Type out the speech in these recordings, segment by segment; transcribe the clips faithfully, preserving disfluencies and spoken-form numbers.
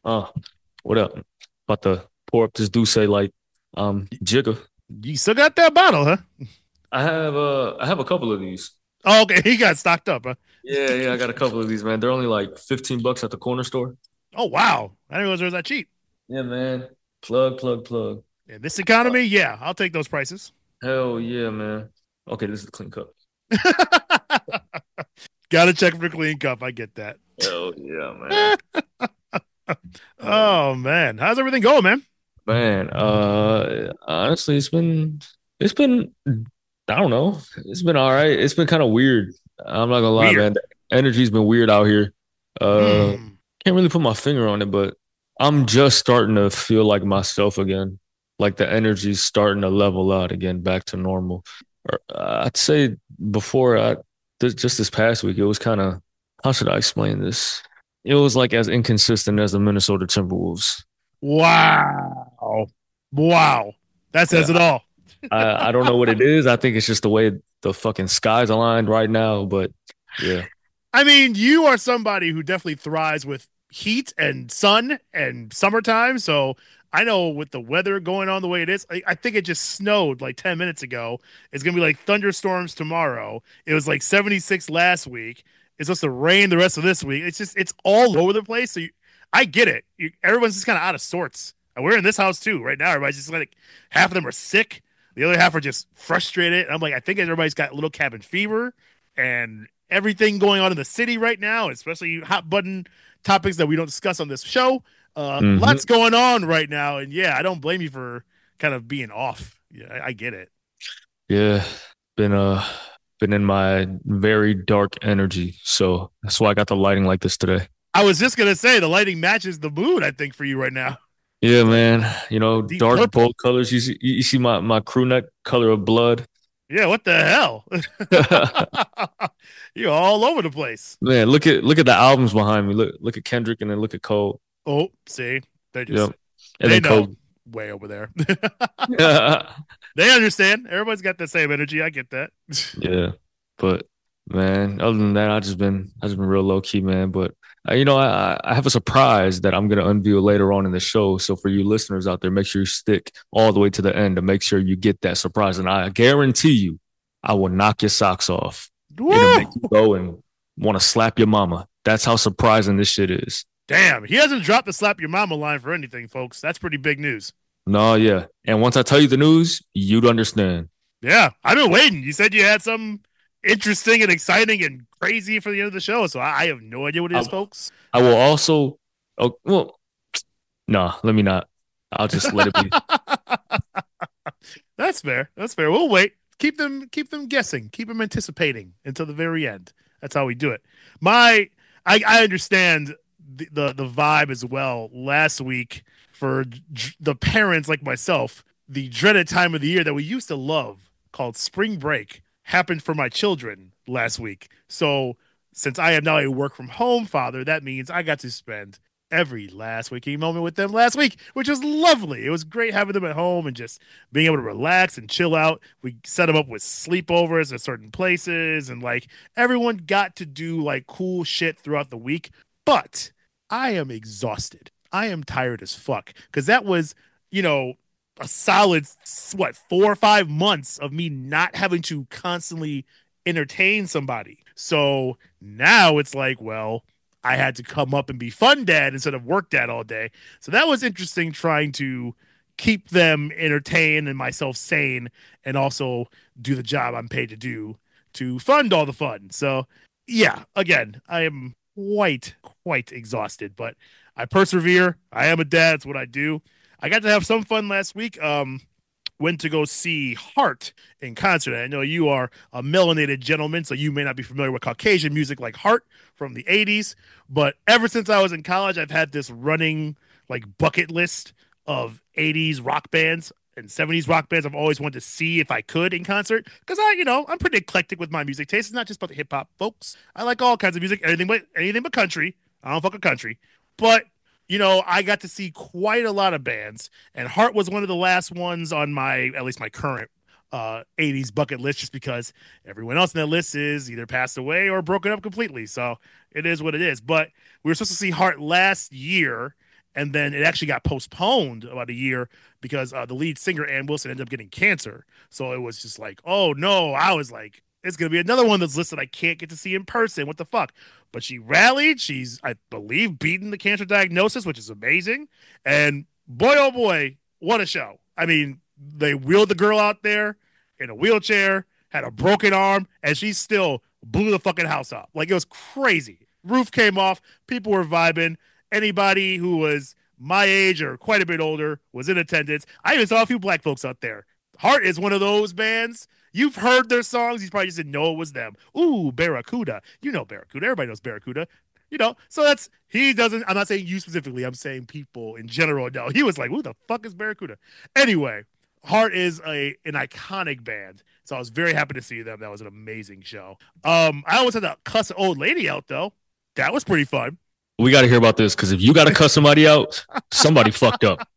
Uh, what up? About to pour up this Douce like um jigger. You still got that bottle, huh? I have uh I have a couple of these. Oh, okay, he got stocked up, huh? Yeah, yeah, I got a couple of these, man. They're only like fifteen bucks at the corner store. Oh, wow. I didn't realize it was that cheap. Yeah, man. Plug, plug, plug. In this Uh, economy, yeah, I'll take those prices. hell yeah, man. Okay, this is a clean cup. Gotta check for clean cup. I get that. Hell yeah, man. Hell yeah. Oh man, how's everything going, man? Man, uh honestly, it's been it's been I don't know. It's been all right. It's been kind of weird. I'm not gonna lie, Weird. man. The energy's been weird out here. Uh Hmm. can't really put my finger on it, but I'm just starting to feel like myself again. Like the energy's starting to level out again, back to normal. Or, uh, I'd say before I th- just this past week, it was kind of how should I explain this? It was like as inconsistent as the Minnesota Timberwolves. Wow. Wow. That says it Yeah, all. I, I don't know what it is. I think it's just the way the fucking skies aligned right now. But yeah, I mean, you are somebody who definitely thrives with heat and sun and summertime. So I know with the weather going on the way it is, I, I think it just snowed like ten minutes ago. It's going to be like thunderstorms tomorrow. It was like seventy-six last week. It's supposed to rain the rest of this week. It's just, it's all over the place. So you, I get it. You, everyone's just kind of out of sorts. And we're in this house too right now. Everybody's just like, half of them are sick. The other half are just frustrated. And I'm like, I think everybody's got little cabin fever and everything going on in the city right now, especially hot button topics that we don't discuss on this show. Uh, hmm lots going on right now, and yeah, I don't blame you for kind of being off. Yeah, I, I get it. yeah, been uh been in my very dark energy, so that's why I got the lighting like this today. I was just gonna say the lighting matches the mood. I think for you right now, Yeah, it's like man. You know, deep dark purple. bold colors. You see, you see my my crew neck color of blood. Yeah, what the hell? You're all over the place. Man, look at look at the albums behind me. Look look at Kendrick and then look at Cole. Oh, see, they just Yep, and they then know Kobe. way over there. Yeah, They understand. Everybody's got the same energy. I get that. yeah. But man, other than that, I just been I just been real low key, man. But uh, you know, I I have a surprise that I'm gonna unveil later on in the show. So for you listeners out there, make sure you stick all the way to the end to make sure you get that surprise. And I guarantee you, I will knock your socks off. It'll make you Woo! go and want to slap your mama. That's how surprising this shit is. Damn, he hasn't dropped the slap your mama line for anything, folks. That's pretty big news. No, yeah. And once I tell you the news, you'd understand. Yeah, I've been waiting. You said you had something interesting and exciting and crazy for the end of the show, so I, I have no idea what it is, I, folks. I will also, oh, well, no, let me not. I'll just let it be. That's fair. That's fair. We'll wait. Keep them keep them guessing. Keep them anticipating until the very end. That's how we do it. My I I understand the the, the vibe as well. Last week for d- the parents like myself, the dreaded time of the year that we used to love called spring break happened for my children last week. So since I am now a work from home father, that means I got to spend every last waking moment with them last week, which was lovely. It was great having them at home and just being able to relax and chill out. We set them up with sleepovers at certain places, and like everyone got to do like cool shit throughout the week. But I am exhausted. I am tired as fuck because that was, you know, a solid what four or five months of me not having to constantly entertain somebody. So now it's like, well, I had to come up and be fun dad instead of work dad all day. So that was interesting trying to keep them entertained and myself sane and also do the job I'm paid to do to fund all the fun. So yeah, again, I am quite, quite exhausted, but I persevere. I am a dad. It's what I do. I got to have some fun last week. Um, went to go see Heart in concert. I know you are a melanated gentleman, so you may not be familiar with Caucasian music like Heart from the eighties. But ever since I was in college, I've had this running like bucket list of eighties rock bands and seventies rock bands I've always wanted to see if I could in concert. Because I, you know, I'm pretty eclectic with my music taste. It's not just about the hip hop, folks. I like all kinds of music, anything but anything but country. I don't fuck with country. But you know, I got to see quite a lot of bands, and Heart was one of the last ones on my, at least my current uh, eighties bucket list, just because everyone else in that list is either passed away or broken up completely. So it is what it is. But we were supposed to see Heart last year, And then it actually got postponed about a year because uh, the lead singer, Ann Wilson, ended up getting cancer. So it was just like, oh no. I was like, it's going to be another one that's listed I can't get to see in person. What the fuck? But she rallied. She's, I believe, beaten the cancer diagnosis, which is amazing. And boy, oh boy, what a show. I mean, they wheeled the girl out there in a wheelchair, had a broken arm, and she still blew the fucking house up. Like, it was crazy. Roof came off. People were vibing. Anybody who was my age or quite a bit older was in attendance. I even saw a few black folks out there. Heart is one of those bands. You've heard their songs. You probably just didn't know it was them. Ooh, Barracuda. You know Barracuda. Everybody knows Barracuda. You know, so that's, he doesn't, I'm not saying you specifically. I'm saying people in general know. He was like, who the fuck is Barracuda? Anyway, Heart is a an iconic band. So I was very happy to see them. That was an amazing show. Um, I always had to cuss an old lady out, though. That was pretty fun. We got to hear about this because if you got to cuss somebody out, somebody fucked up.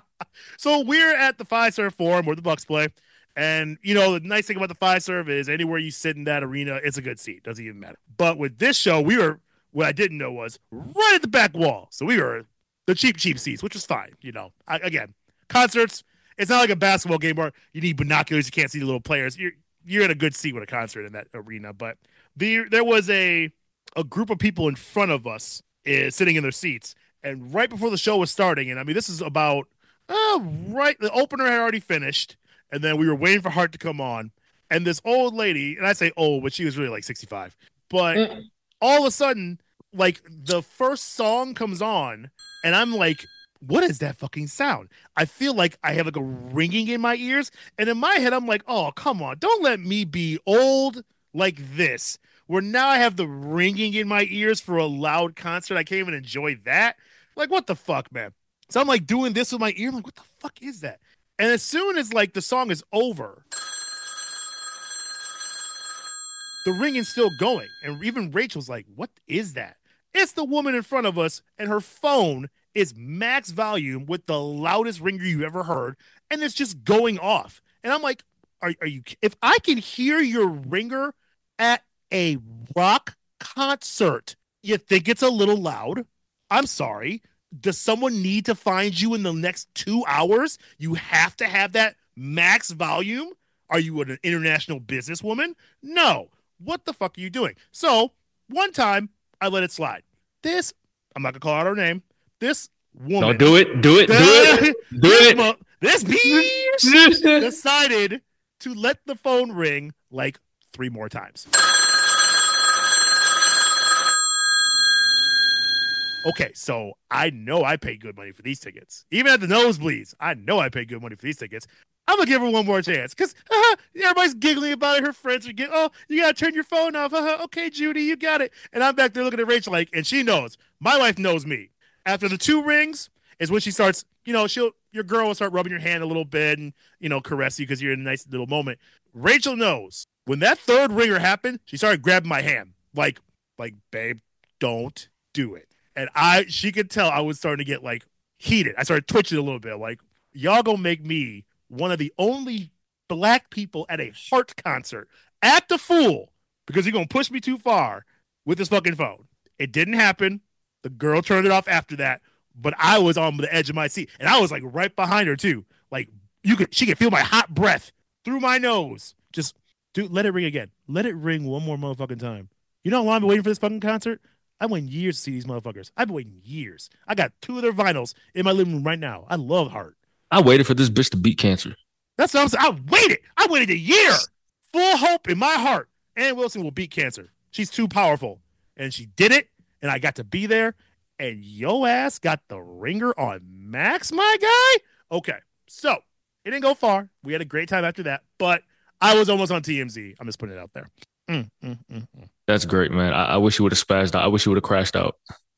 So we're at the Fiserv Forum where the Bucks play. And, you know, the nice thing about the Fiserv is anywhere you sit in that arena, it's a good seat. Doesn't even matter. But with this show, we were, what I didn't know was right at the back wall. So we were the cheap, cheap seats, which was fine. You know, I, again, concerts, it's not like a basketball game where you need binoculars, you can't see the little players. You're you're in a good seat with a concert in that arena. But the there was a a group of people in front of us is sitting in their seats. And right before the show was starting, and I mean, this is about, uh, right, the opener had already finished, and then we were waiting for Heart to come on. And this old lady, and I say old, but she was really like sixty-five. But mm. all of a sudden, like, the first song comes on, and I'm like, what is that fucking sound? I feel like I have like a ringing in my ears. And in my head, I'm like, oh, come on. Don't let me be old like this, where now I have the ringing in my ears for a loud concert. I can't even enjoy that. Like, what the fuck, man? So I'm like doing this with my ear. I'm like, what the fuck is that? And as soon as like the song is over, the ringing's still going. And even Rachel's like, what is that? It's the woman in front of us, and her phone is max volume with the loudest ringer you ever heard, and it's just going off. And I'm like, are, are you, if I can hear your ringer at a rock concert, you think it's a little loud? I'm sorry. Does someone need to find you in the next two hours? You have to have that max volume? Are you an international businesswoman? No. What the fuck are you doing? So one time I let it slide. This, I'm not going to call out her name. This woman. No, do it. Do it. Do it. Do this, it. This bitch decided to let the phone ring like three more times. Okay, so I know I paid good money for these tickets. Even at the nosebleeds, I know I paid good money for these tickets. I'm going to give her one more chance because uh, everybody's giggling about it. Her friends are getting, oh, you got to turn your phone off. Uh, okay, Judy, you got it. And I'm back there looking at Rachel like, and she knows. My wife knows me. After the two rings is when she starts, you know, she'll, your girl will start rubbing your hand a little bit and, you know, caress you because you're in a nice little moment. Rachel knows. When that third ringer happened, she started grabbing my hand. Like, like, babe, don't do it. And I, she could tell I was starting to get like heated. I started twitching a little bit. Like, y'all gonna make me one of the only black people at a Heart concert. Act a fool because you're gonna push me too far with this fucking phone. It didn't happen. The girl turned it off after that, but I was on the edge of my seat, and I was like right behind her too. Like you could, she could feel my hot breath through my nose. Just, dude, let it ring again. Let it ring one more motherfucking time. You know how long I've been waiting for this fucking concert? I've been waiting years to see these motherfuckers. I've been waiting years. I got two of their vinyls in my living room right now. I love Heart. I waited for this bitch to beat cancer. That's what I'm saying. I waited. I waited a year. Full hope in my heart. Ann Wilson will beat cancer. She's too powerful. And she did it. And I got to be there. And yo ass got the ringer on max, my guy. Okay. So it didn't go far. We had a great time after that. But I was almost on T M Z. I'm just putting it out there. Mm, mm, mm, mm. That's great, man. I, I wish you would have spazzed out. I wish you would have crashed out.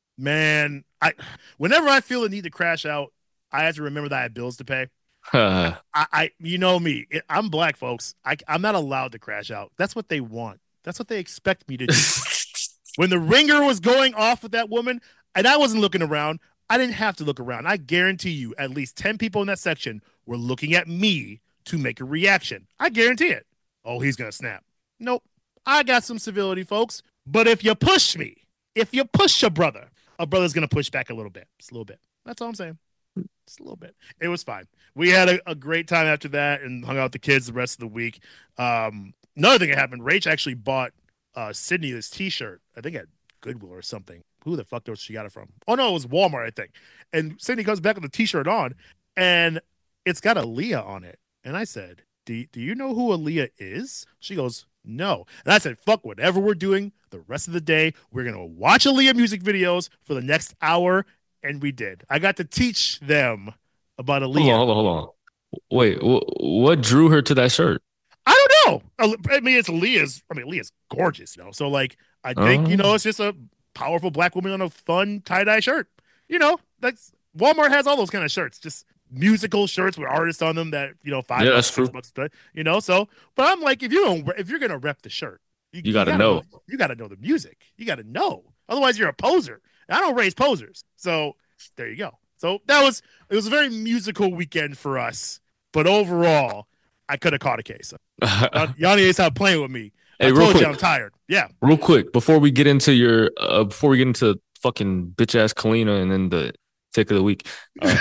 Man, I whenever I feel the need to crash out, I have to remember that I have bills to pay. I, I, you know me. I'm black, folks. I, I'm not allowed to crash out. That's what they want. That's what they expect me to do. When the ringer was going off with that woman, and I wasn't looking around, I didn't have to look around. I guarantee you, at least ten people in that section were looking at me to make a reaction. I guarantee it. Oh, he's gonna snap. Nope. I got some civility, folks. But if you push me, if you push a brother, a brother's going to push back a little bit. Just a little bit. That's all I'm saying. Just a little bit. It was fine. We had a, a great time after that and hung out with the kids the rest of the week. Um, another thing that happened, Rach actually bought uh, Sydney this T-shirt. I think at Goodwill or something. Who the fuck knows she got it from? Oh no, it was Walmart, I think. And Sydney comes back with the T-shirt on, and it's got Aaliyah on it. And I said, "Do do you know who Aaliyah is?" She goes, "No." And I said, "Fuck whatever we're doing the rest of the day. We're gonna watch Aaliyah music videos for the next hour." And we did. I got to teach them about Hold on, Aaliyah. hold on, hold on. Wait, wh- what drew her to that shirt? I don't know. I mean, it's Aaliyah's. I mean, Aaliyah's gorgeous, you know. So, like, I think you Oh, know, it's just a powerful black woman on a fun tie dye shirt. You know, that's Walmart has all those kind of shirts, just musical shirts with artists on them that you know five yeah, bucks, that's six true. bucks, but you know. So, but I'm like, if you don't, if you're gonna rep the shirt, you, You you got to gotta know, know. you gotta know the music. You gotta know. Otherwise, you're a poser. I don't raise posers. So there you go. So that was it was a very musical weekend for us. But overall, I could have caught a case. Yanni ain't stop playing with me. I Hey, real told you quick, I'm tired. Yeah. real quick, before we get into your, uh, before we get into fucking bitch ass Kalina and then the tick of the week, uh,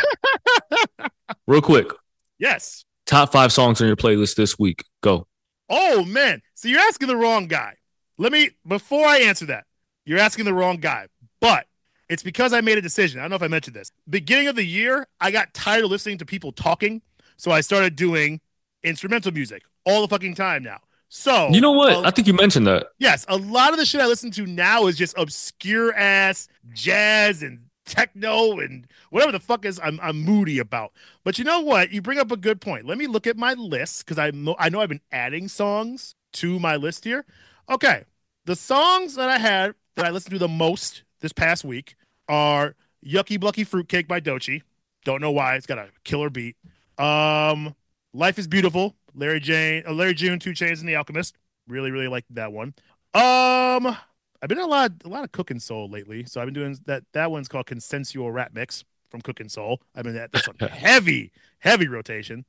real quick, Yes. top five songs on your playlist this week. Go. Oh man. So you're asking the wrong guy. Let me before I answer that, you're asking the wrong guy. But it's because I made a decision. I don't know if I mentioned this. Beginning of the year, I got tired of listening to people talking. So I started doing instrumental music all the fucking time now. You So know what? uh, I think you mentioned that. yes, a lot of the shit I listen to now is just obscure ass jazz and techno and whatever the fuck is I'm I'm moody about. But you know what? You bring up a good point. Let me look at my list because I know I know I've been adding songs to my list here. Okay, the songs that I had that I listened to the most this past week are "Yucky Blucky Fruitcake" by Doechii. Don't know why. It's got a killer beat. Um, "Life Is Beautiful," Larry Jane, uh, Larry June, Two Chainz and the Alchemist. Really, really like that one. Um, I've been in a lot, a lot of Cooking Soul lately, so I've been doing that. That one's called Consensual Rap Mix from Cooking Soul. I've been at this on heavy, heavy rotation.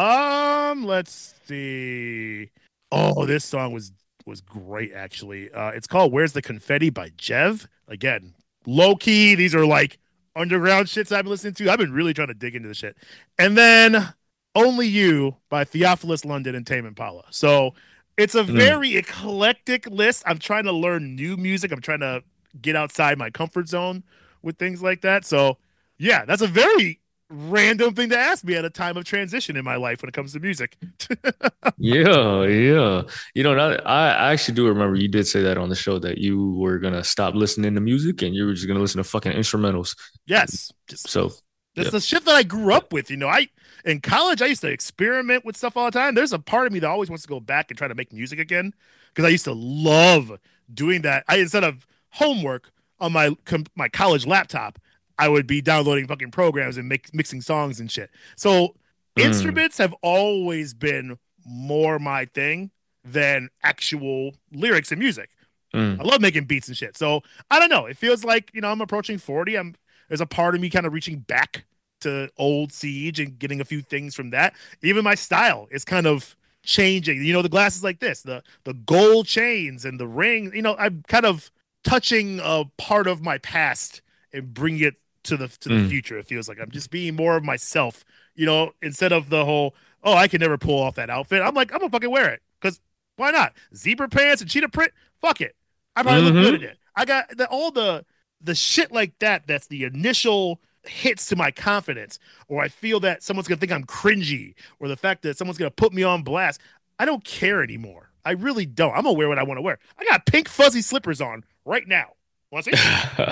Um, let's see. Oh, this song was was great actually. Uh, it's called "Where's the Confetti" by Jev. Again, low key. These are like underground shits I've been listening to. I've been really trying to dig into the shit. And then "Only You" by Theophilus London and Tame Impala. So it's a Mm. very eclectic list. I'm trying to learn new music. I'm trying to get outside my comfort zone with things like that. So, yeah, that's a very random thing to ask me at a time of transition in my life when it comes to music. Yeah, yeah. You know, I, I actually do remember you did say that on the show that you were gonna stop listening to music and you were just gonna listen to fucking instrumentals. Yes, just So, that's yeah. the shit that I grew up with. You know, I in college I used to experiment with stuff all the time. There's a part of me that always wants to go back and try to make music again because I used to love doing that. I instead of homework on my com- my college laptop, I would be downloading fucking programs and make, mixing songs and shit. So Mm, instruments have always been more my thing than actual lyrics and music. I mm, love making beats and shit. So I don't know. It feels like you know I'm approaching forty. I'm there's a part of me kind of reaching back to old Siege and getting a few things from that. Even my style is kind of changing. You know, the glasses like this, the the gold chains and the ring. You know, I'm kind of touching a part of my past and bringing it to the to the mm. future. It feels like I'm just being more of myself. You know, instead of the whole oh I can never pull off that outfit. I'm like I'm gonna fucking wear it because why not? Zebra pants and cheetah print. Fuck it. I probably look good Mm-hmm. in it. I got the, all the the shit like that. That's the initial hits to my confidence, or I feel that someone's gonna think I'm cringy, or the fact that someone's gonna put me on blast. I don't care anymore. I really don't. I'm gonna wear what I want to wear. I got pink fuzzy slippers on right now. Want to see?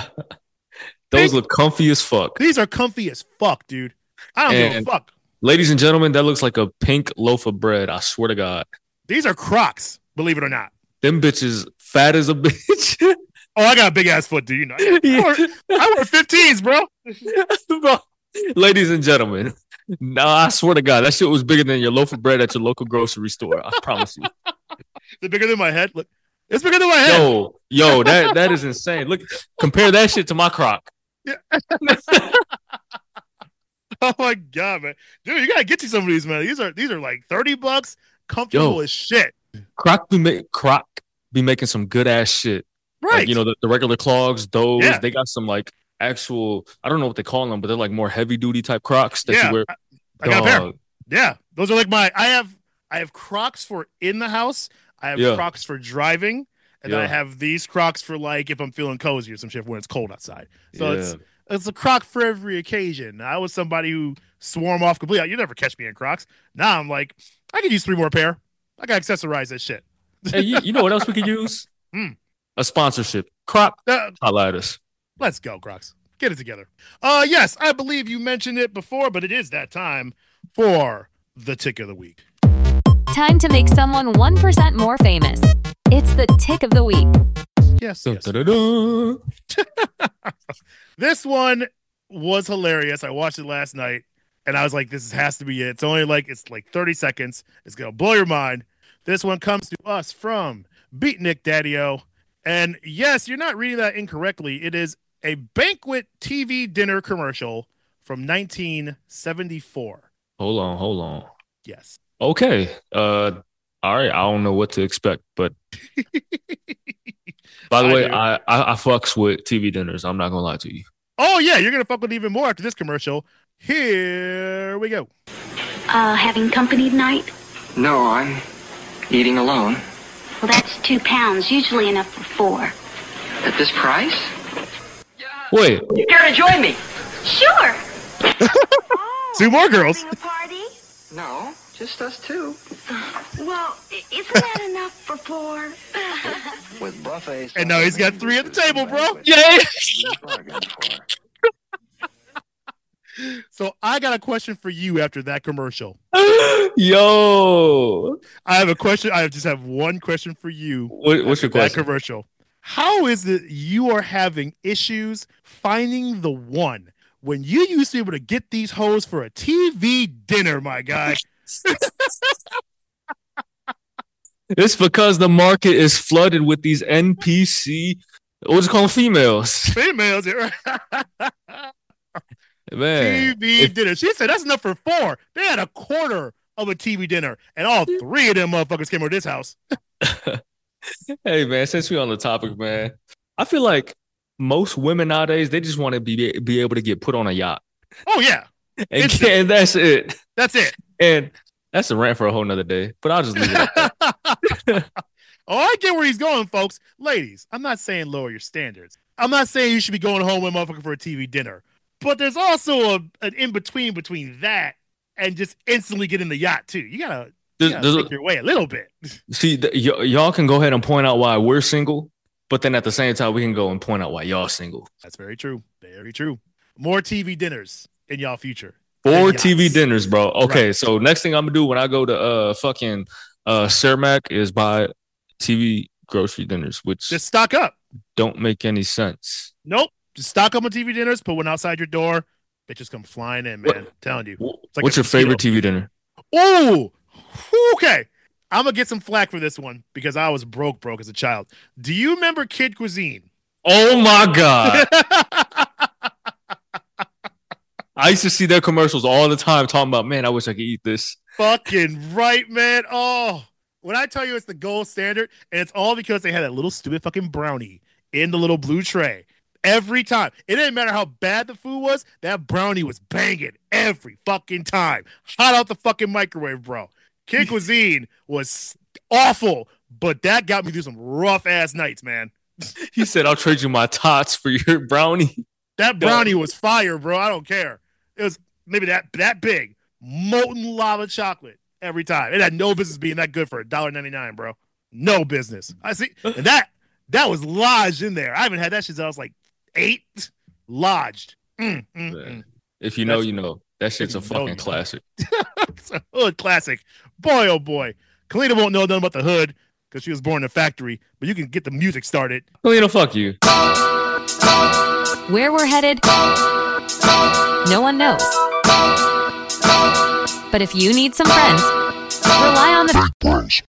Those Pink. look comfy as fuck. These are comfy as fuck, dude. I don't give a And fuck. ladies and gentlemen, that looks like a pink loaf of bread. I swear to God. These are Crocs. Believe it or not. Them bitches fat as a bitch. Oh, I got a big ass foot, dude. You know, I, I Yeah. wear, I wear fifteens, bro. Is Bro, ladies and gentlemen, no, I swear to God, that shit was bigger than your loaf of bread at your local grocery store. I promise you. it bigger than my head? Look, it's bigger than my head. Yo, yo, that that is insane. Look, compare that shit to my croc. Yeah. Oh my god, man, dude, you gotta get you some of these, man. These are these are like thirty bucks, comfortable Yo, as shit. croc be make croc be making some good ass shit. Like Right? you know the, the regular clogs, those Yeah. they got some like actual. I don't know what they call them, but they're like more heavy duty type Crocs that yeah, you wear. I, I got a pair. Yeah, those are like my. I have I have Crocs for in the house. I have Yeah. Crocs for driving, and Yeah. I have these Crocs for like if I'm feeling cozy or some shit when it's cold outside. So Yeah. it's it's a Croc for every occasion. I was somebody who swore 'em off completely. You never catch me in Crocs. Now I'm like, I could use three more pair. I got to accessorize that shit. Hey, you, you know what else we could use? Hmm. A sponsorship. Croc. Uh, Highlight us. Let's go, Crocs. Get it together. Uh, yes, I believe you mentioned it before, but it is that time for the tick of the week. Time to make someone one percent more famous. It's the tick of the week. Yes, Dun, yes. dun, dun, dun. This one was hilarious. I watched it last night, and I was like, this has to be it. It's only like, it's like thirty seconds. It's going to blow your mind. This one comes to us from Beatnik Daddy-O. And yes, you're not reading that incorrectly. It is a banquet T V dinner commercial from nineteen seventy-four. Hold on, hold on. Yes. Okay. Uh, all right. I don't know what to expect, but by the I way, do. I, I I fucks with T V dinners. I'm not gonna lie to you. Oh, yeah, you're going to fuck with even more after this commercial. Here we go. Uh, having company tonight? No, I'm eating alone. Well, that's two pounds, usually enough for four. At this price? Wait, You care to join me? Sure. Two more girls. Having a party? No, just us two. Well, i- isn't that enough for four? With buffets. And now he's got three at the table, bro. yeah. So I got a question for you after that commercial. Yo, I have a question. I just have one question for you. what, what's your That question? commercial. How is it you are having issues finding the one when you used to be able to get these hoes for a T V dinner, my guy? It's because the market is flooded with these N P C. What's it called? Females. Females. Man, T V if- dinner. She said that's enough for four. They had a quarter of a T V dinner, and all three of them motherfuckers came over to this house. hey man, since we're on the topic, man, I feel like most women nowadays they just want to be be able to get put on a yacht, Oh yeah, and, It's- and that's it. that's it. And that's a rant for a whole nother day. But I'll just leave it at that. Oh, I get where he's going, folks. Ladies, I'm not saying lower your standards. I'm not saying you should be going home with a motherfucker for a T V dinner. But there's also a, an in between between that and just instantly getting the yacht too. You gotta, you There's- gotta there's a- think your way a little bit. See, the, y- y'all can go ahead and point out why we're single, but then at the same time, we can go and point out why y'all single. That's very true. Very true. More T V dinners in y'all future. Four And T V yachts. dinners, bro. Okay, Right. so next thing I'm gonna do when I go to uh fucking uh Cermak is buy T V grocery dinners, which Just stock up. don't make any sense. Nope. Just stock up on T V dinners. Put one outside your door. Bitches come flying in, man. What- telling you. Wh- like What's a your favorite mosquito. T V dinner? Oh, okay. I'm gonna get some flack for this one because I was broke, broke as a child. Do you remember Kid Cuisine? Oh my god! I used to see their commercials all the time talking about, man, I wish I could eat this. Fucking right, man. Oh, when I tell you it's the gold standard, and it's all because they had that little stupid fucking brownie in the little blue tray. Every time. It didn't matter how bad the food was, that brownie was banging every fucking time. Hot out the fucking microwave, bro. Kid Cuisine was awful, but that got me through some rough ass nights, man. He said, I'll trade you my tots for your brownie. That brownie was fire, bro. I don't care. It was maybe that that big, molten lava chocolate every time. It had no business being that good for a dollar ninety nine, bro. No business. I see, and that that was lodged in there. I haven't had that shit since I was like eight. Lodged. Mm, mm, mm. If you know, That's- you know. That shit's a if you know, fucking you know. classic. It's a hood classic. Boy, oh boy. Kalina won't know nothing about the hood because she was born in a factory, but you can get the music started. Well, you know, fuck you. Where we're headed, no one knows. But if you need some friends, rely on the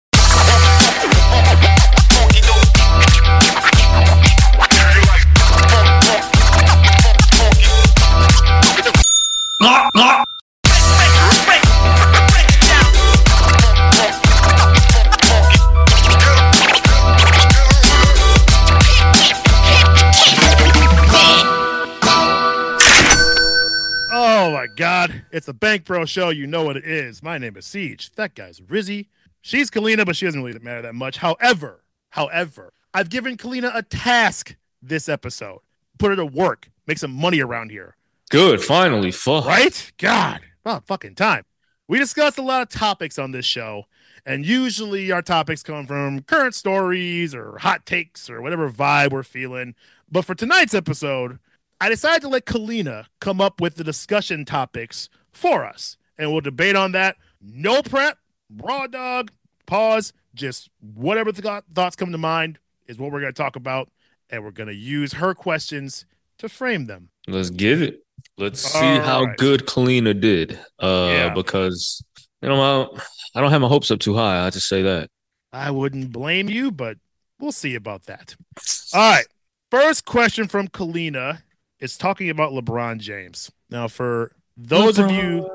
my God. It's the Bank Bro Show. You know what it is. My name is Siege. That guy's Rizzy. She's Kalina, but she doesn't really matter that much. However, however, I've given Kalina a task this episode. Put her to work. Make some money around here. Good. Finally. Fuck. Right? God. About fucking time. We discussed a lot of topics on this show, and usually our topics come from current stories or hot takes or whatever vibe we're feeling. But for tonight's episode, I decided to let Kalina come up with the discussion topics for us, and we'll debate on that. No prep, raw dog, pause, just whatever th- thoughts come to mind is what we're going to talk about, and we're going to use her questions to frame them. Let's get it. Let's see All how right. good Kalina did. Uh, Yeah. Because, you know, I, I don't have my hopes up too high. I just say that. I wouldn't blame you, but we'll see about that. All right. First question from Kalina is talking about LeBron James. Now, for those of you,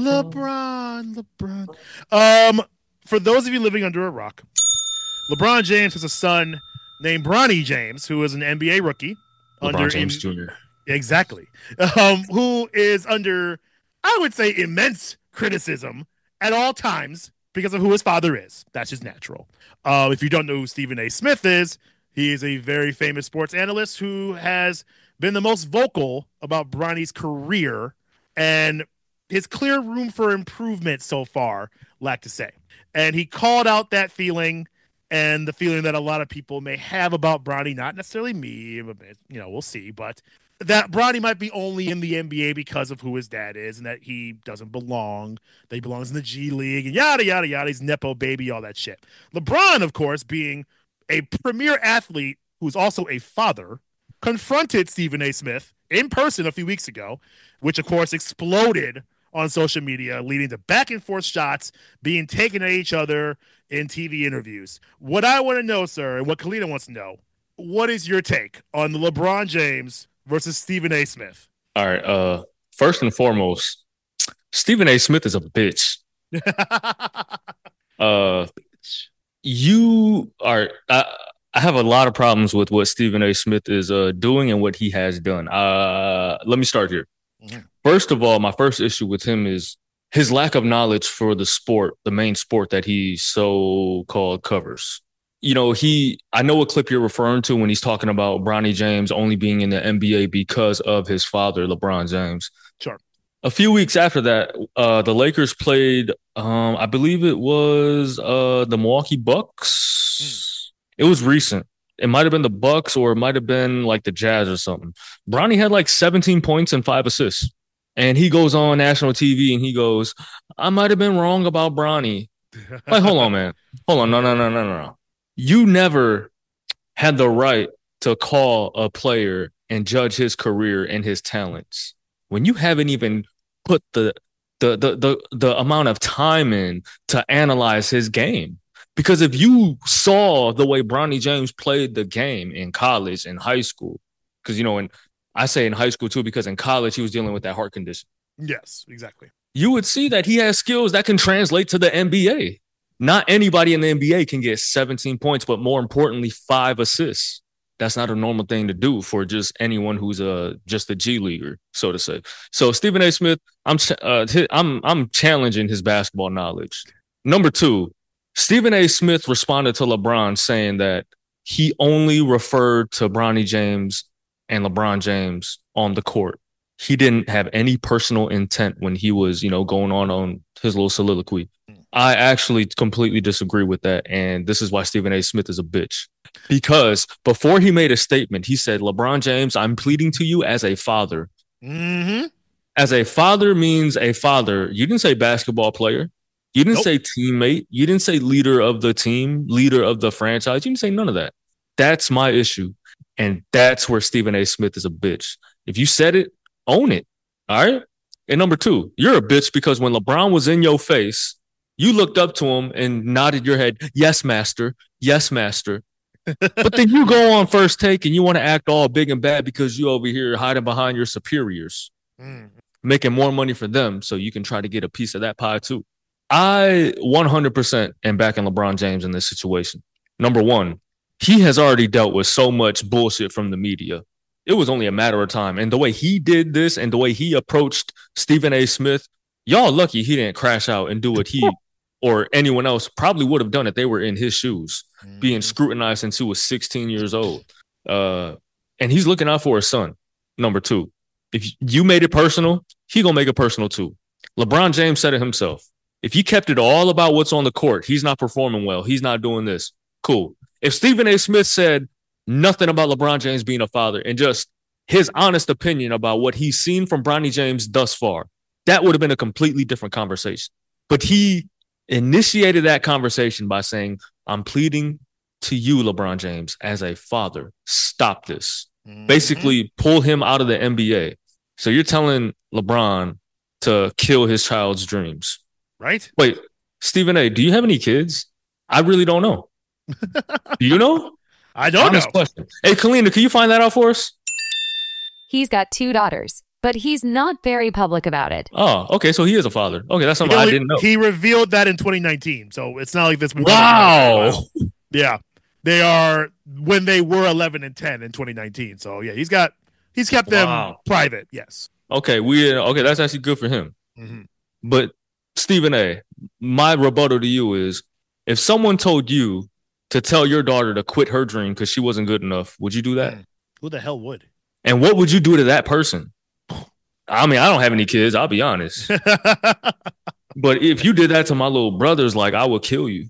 LeBron, LeBron. Um, for those of you living under a rock, LeBron James has a son named Bronny James, who is an N B A rookie. LeBron James im- Junior Exactly. Um, who is under, I would say, immense criticism at all times because of who his father is. That's just natural. Uh, if you don't know who Stephen A. Smith is, he is a very famous sports analyst who has been the most vocal about Bronny's career and his clear room for improvement so far, lack to say. And he called out that feeling and the feeling that a lot of people may have about Bronny, not necessarily me, but, you know, we'll see, but that Bronny might be only in the N B A because of who his dad is and that he doesn't belong, that he belongs in the G League, and yada, yada, yada. He's Nepo baby, all that shit. LeBron, of course, being a premier athlete who's also a father, confronted Stephen A. Smith in person a few weeks ago, which, of course, exploded on social media, leading to back and forth shots being taken at each other in T V interviews. What I want to know, sir, and what Kalina wants to know, what is your take on the LeBron James versus Stephen A. Smith? All right. Uh, first and foremost, Stephen A. Smith is a bitch. uh, you are. I, I have a lot of problems with what Stephen A. Smith is uh, doing and what he has done. Uh, let me start here. Mm-hmm. First of all, my first issue with him is his lack of knowledge for the sport, the main sport that he so-called covers. You know, he, I know what clip you're referring to when he's talking about Bronny James only being in the N B A because of his father, LeBron James. Sure. A few weeks after that, uh, the Lakers played, um, I believe it was uh, the Milwaukee Bucks. Mm. It was recent. It might have been the Bucks or it might have been like the Jazz or something. Bronny had like seventeen points and five assists. And he goes on national T V and he goes, I might have been wrong about Bronny. Like, hold on, man. Hold on. No, no, no, no, no, no. You never had the right to call a player and judge his career and his talents when you haven't even put the the the the, the amount of time in to analyze his game. Because if you saw the way Bronny James played the game in college and high school, because, you know, and I say in high school, too, because in college he was dealing with that heart condition. Yes, exactly. You would see that he has skills that can translate to the N B A. Not anybody in the N B A can get seventeen points, but more importantly, five assists. That's not a normal thing to do for just anyone who's a just a G leaguer, so to say. So Stephen A. Smith, I'm uh, I'm I'm challenging his basketball knowledge. Number two, Stephen A. Smith responded to LeBron saying that he only referred to Bronny James and LeBron James on the court. He didn't have any personal intent when he was, you know, going on on his little soliloquy. I actually completely disagree with that. And this is why Stephen A. Smith is a bitch. Because before he made a statement, he said, LeBron James, I'm pleading to you as a father. Mm-hmm. As a father means a father. You didn't say basketball player. You didn't nope. say teammate. You didn't say leader of the team, leader of the franchise. You didn't say none of that. That's my issue. And that's where Stephen A. Smith is a bitch. If you said it, own it. All right. And number two, you're a bitch because when LeBron was in your face, you looked up to him and nodded your head. Yes, master. Yes, master. But then you go on First Take and you want to act all big and bad because you over here hiding behind your superiors, mm. making more money for them so you can try to get a piece of that pie too. I one hundred percent am backing LeBron James in this situation. Number one, he has already dealt with so much bullshit from the media. it was only a matter of time. And the way he did this and the way he approached Stephen A. Smith, y'all lucky he didn't crash out and do what he or anyone else probably would have done if they were in his shoes, mm-hmm. being scrutinized since he was sixteen years old. Uh, and he's looking out for his son, number two. If you made it personal, he gonna make it personal too. LeBron James said it himself. If you kept it all about what's on the court, he's not performing well. He's not doing this. Cool. If Stephen A. Smith said nothing about LeBron James being a father and just his honest opinion about what he's seen from Bronny James thus far, that would have been a completely different conversation. But he initiated that conversation by saying, I'm pleading to you, LeBron James, as a father, stop this. Mm-hmm. Basically, pull him out of the N B A. So you're telling LeBron to kill his child's dreams. Right? Wait, Stephen A., do you have any kids? I really don't know. Do you know? I don't Honest know. Question. Hey, Kalina, can you find that out for us? He's got two daughters, but he's not very public about it. Oh, okay. So he is a father. Okay, that's something only, I didn't know. He revealed that in twenty nineteen. So it's not like this. Wow. Yeah. They are when they were eleven and ten in twenty nineteen. So yeah, he's got he's kept them wow. private. Yes. Okay. We okay. That's actually good for him. Mm-hmm. But Stephen A., my rebuttal to you is, if someone told you to tell your daughter to quit her dream because she wasn't good enough, would you do that? Mm. Who the hell would? And what would you do to that person? I mean, I don't have any kids. I'll be honest. But if you did that to my little brothers, like, I would kill you.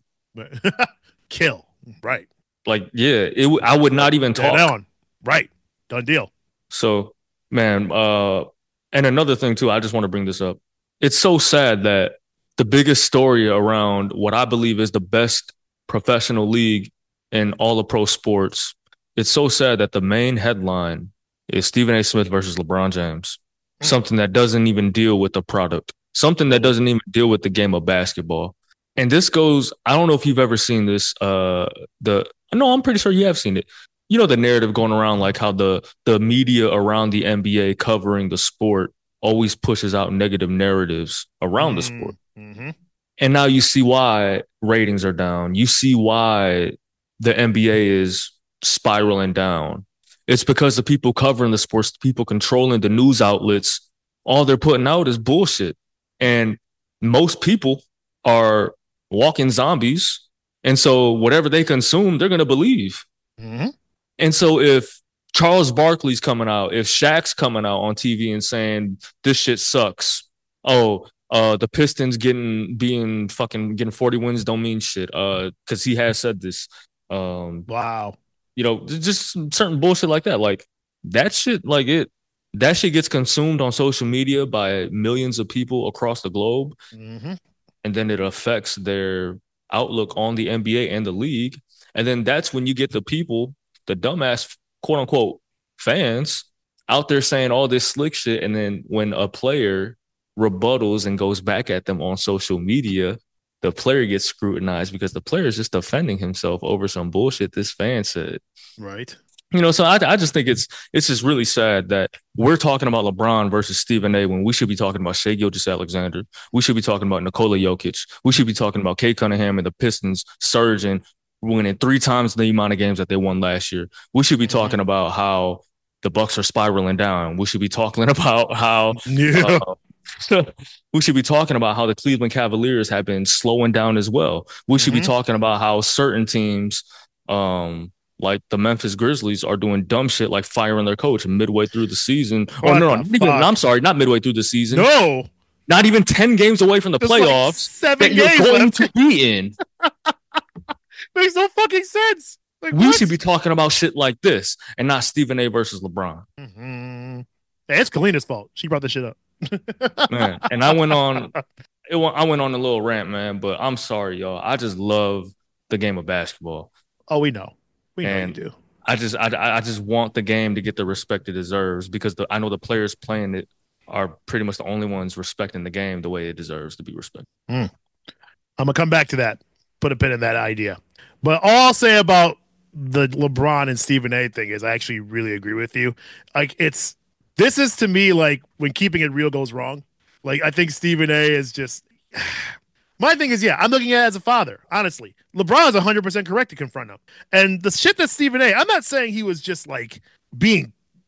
Kill. Right. Like, yeah, it. W- I would not even talk. Yeah, that one. Right. Done deal. So, man, uh, and another thing, too, I just want to bring this up. It's so sad that the biggest story around what I believe is the best professional league in all of pro sports, it's so sad that the main headline is Stephen A. Smith versus LeBron James. Mm. Something that doesn't even deal with the product. Something that doesn't even deal with the game of basketball. And this goes, I don't know if you've ever seen this. Uh, the no, I'm pretty sure you have seen it. You know, the narrative going around, like how the the media around the N B A covering the sport always pushes out negative narratives around mm. the sport. Mm-hmm. And now you see why ratings are down. You see why the N B A is spiraling down. It's because the people covering the sports, the people controlling the news outlets, all they're putting out is bullshit. And most people are walking zombies. And so whatever they consume, they're going to believe. Mm-hmm. And so if Charles Barkley's coming out, if Shaq's coming out on T V and saying this shit sucks, oh, uh, the Pistons getting being fucking getting forty wins don't mean shit. Uh, because he has said this. Um, wow. You know, just certain bullshit like that. Like that shit, like it, that shit gets consumed on social media by millions of people across the globe. Mm-hmm. And then it affects their outlook on the N B A and the league. And then that's when you get the people, the dumbass, quote unquote, fans out there saying all this slick shit. And then when a player rebuttals and goes back at them on social media, the player gets scrutinized because the player is just defending himself over some bullshit this fan said. Right. You know, so I, I just think it's it's just really sad that we're talking about LeBron versus Stephen A. when we should be talking about Shai Gilgeous-Alexander. We should be talking about Nikola Jokic. We should be talking about Kay Cunningham and the Pistons surging, winning three times the amount of games that they won last year. We should be talking about how the Bucks are spiraling down. We should be talking about how yeah. uh, we should be talking about how the Cleveland Cavaliers have been slowing down as well. We should mm-hmm. be talking about how certain teams, um, like the Memphis Grizzlies, are doing dumb shit like firing their coach midway through the season. What oh no, the not even, I'm sorry, not midway through the season. No, not even ten games away from the There's playoffs like seven that you're games going left. to be in. Makes no fucking sense. Like, we what? should be talking about shit like this and not Stephen A. versus LeBron. Mm-hmm. Hey, it's Kalina's fault. She brought this shit up. Man, and I went on, it went, I went on a little rant, man. But I'm sorry, y'all. I just love the game of basketball. Oh, we know, we know and you do. I just, I, I just want the game to get the respect it deserves because the, I know the players playing it are pretty much the only ones respecting the game the way it deserves to be respected. Mm. I'm gonna come back to that. Put a pin in that idea. But all I'll say about the LeBron and Stephen A. thing is I actually really agree with you. Like it's this is to me like when keeping it real goes wrong. Like I think Stephen A. is just my thing is yeah, I'm looking at it as a father, honestly. LeBron is one hundred percent correct to confront him. And the shit that Stephen A. I'm not saying he was just like being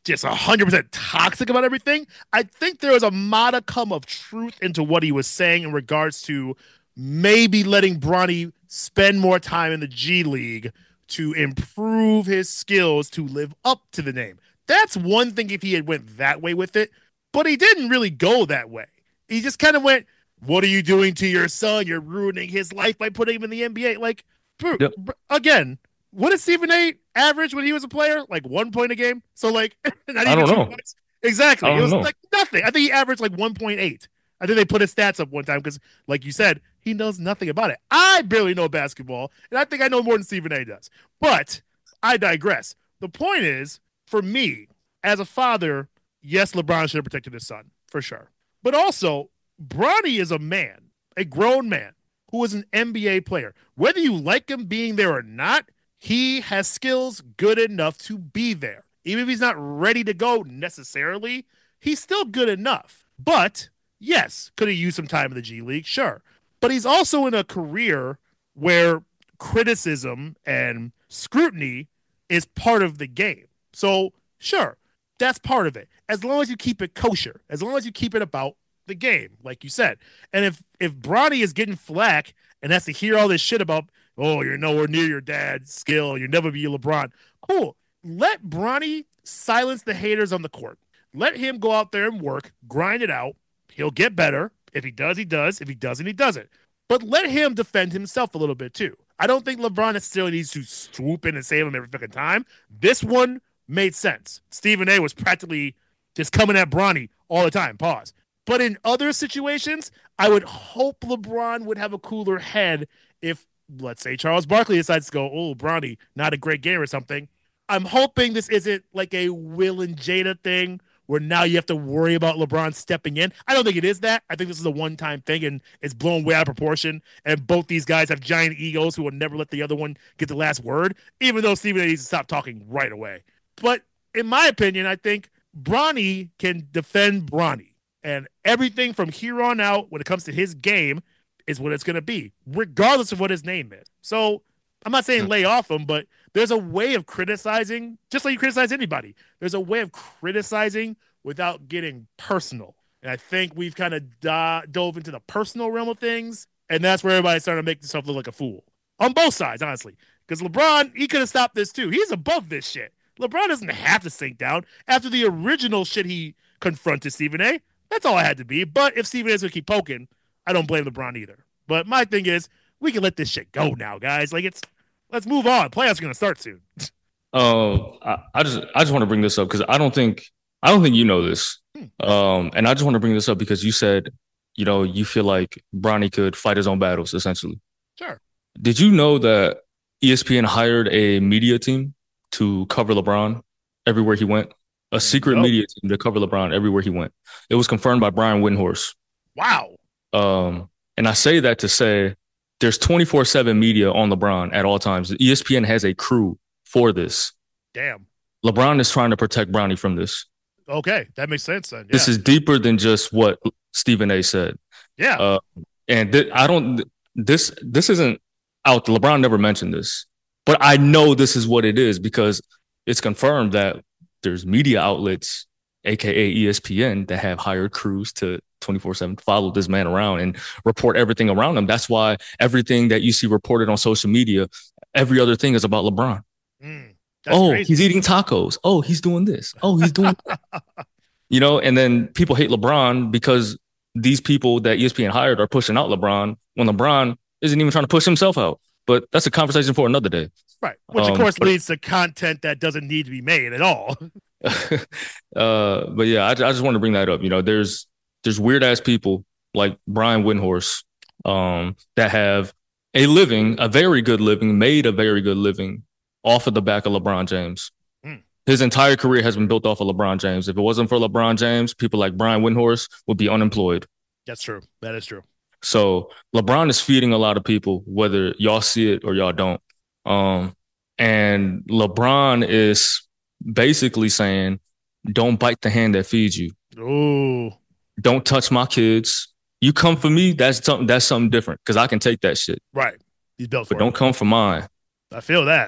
just one hundred percent toxic about everything. I think there was a modicum of truth into what he was saying in regards to maybe letting Bronny spend more time in the G League to improve his skills to live up to the name. That's one thing if he had went that way with it, but he didn't really go that way. He just kind of went, what are you doing to your son? You're ruining his life by putting him in the N B A. Like, yep. Again, what did Stephen A average when he was a player? Like one point a game? So, like, not I even don't know. Points. Exactly. It was know. like nothing. I think he averaged like one point eight. I think they put his stats up one time because, like you said, he knows nothing about it. I barely know basketball, and I think I know more than Stephen A does. But I digress. The point is, for me, as a father, yes, LeBron should have protected his son, for sure. But also, Bronny is a man, a grown man, who is an N B A player. Whether you like him being there or not, he has skills good enough to be there. Even if he's not ready to go necessarily, he's still good enough. But, yes, could he use some time in the G League? Sure. But he's also in a career where criticism and scrutiny is part of the game. So, sure, that's part of it. As long as you keep it kosher, as long as you keep it about the game, like you said. And if if Bronny is getting flack and has to hear all this shit about, oh, you're nowhere near your dad's skill, you'll never be LeBron, cool. Let Bronny silence the haters on the court. Let him go out there and work, grind it out. He'll get better. If he does, he does. If he doesn't, he doesn't. But let him defend himself a little bit too. I don't think LeBron necessarily needs to swoop in and save him every fucking time. This one made sense. Stephen A was practically just coming at Bronny all the time. Pause. But in other situations, I would hope LeBron would have a cooler head if, let's say, Charles Barkley decides to go, oh, Bronny, not a great game or something. I'm hoping this isn't like a Will and Jada thing where now you have to worry about LeBron stepping in. I don't think it is that. I think this is a one-time thing, and it's blown way out of proportion. And both these guys have giant egos who will never let the other one get the last word, even though Stephen A needs to stop talking right away. But in my opinion, I think Bronny can defend Bronny. And everything from here on out, when it comes to his game, is what it's going to be, regardless of what his name is. So I'm not saying lay off him, but there's a way of criticizing, just like you criticize anybody. There's a way of criticizing without getting personal. And I think we've kind of do- dove into the personal realm of things, and that's where everybody's starting to make themselves look like a fool. On both sides, honestly. Because LeBron, he could have stopped this too. He's above this shit. LeBron doesn't have to sink down. After the original shit he confronted Stephen A., that's all I had to be. But if Stephen A's going to keep poking, I don't blame LeBron either. But my thing is, we can let this shit go now, guys. Like, it's, let's move on. Playoffs are going to start soon. Oh, uh, I, I just, I just want to bring this up because I don't think, I don't think you know this. Hmm. Um, and I just want to bring this up because you said, you know, you feel like Bronny could fight his own battles, essentially. Sure. Did you know that E S P N hired a media team to cover LeBron everywhere he went? A secret nope. media team to cover LeBron everywhere he went. It was confirmed by Brian Windhorst. Wow. Um, and I say that to say there's twenty-four seven media on LeBron at all times. E S P N has a crew for this. Damn. LeBron is trying to protect Bronny from this. Okay, that makes sense then. Yeah. This is deeper than just what Stephen A said. Yeah. Uh, and th- I don't, this, this isn't out. LeBron never mentioned this, but I know this is what it is because it's confirmed that there's media outlets, A K A E S P N, that have hired crews to twenty-four seven follow this man around and report everything around him. That's why everything that you see reported on social media, every other thing is about LeBron. Mm, oh, crazy. He's eating tacos. Oh, he's doing this. Oh, he's doing that. You know, and then people hate LeBron because these people that E S P N hired are pushing out LeBron when LeBron isn't even trying to push himself out. But that's a conversation for another day. Right. Which, um, of course, but, leads to content that doesn't need to be made at all. uh, but, yeah, I, I just want to bring that up. You know, there's there's weird-ass people like Brian Windhorst um, that have a living, a very good living, made a very good living off of the back of LeBron James. Mm. His entire career has been built off of LeBron James. If it wasn't for LeBron James, people like Brian Windhorst would be unemployed. That's true. That is true. So LeBron is feeding a lot of people, whether y'all see it or y'all don't. Um, and LeBron is basically saying, don't bite the hand that feeds you. Ooh. Don't touch my kids. You come for me, that's something that's something different because I can take that shit. Right. He's built for But don't it. come for mine. I feel that.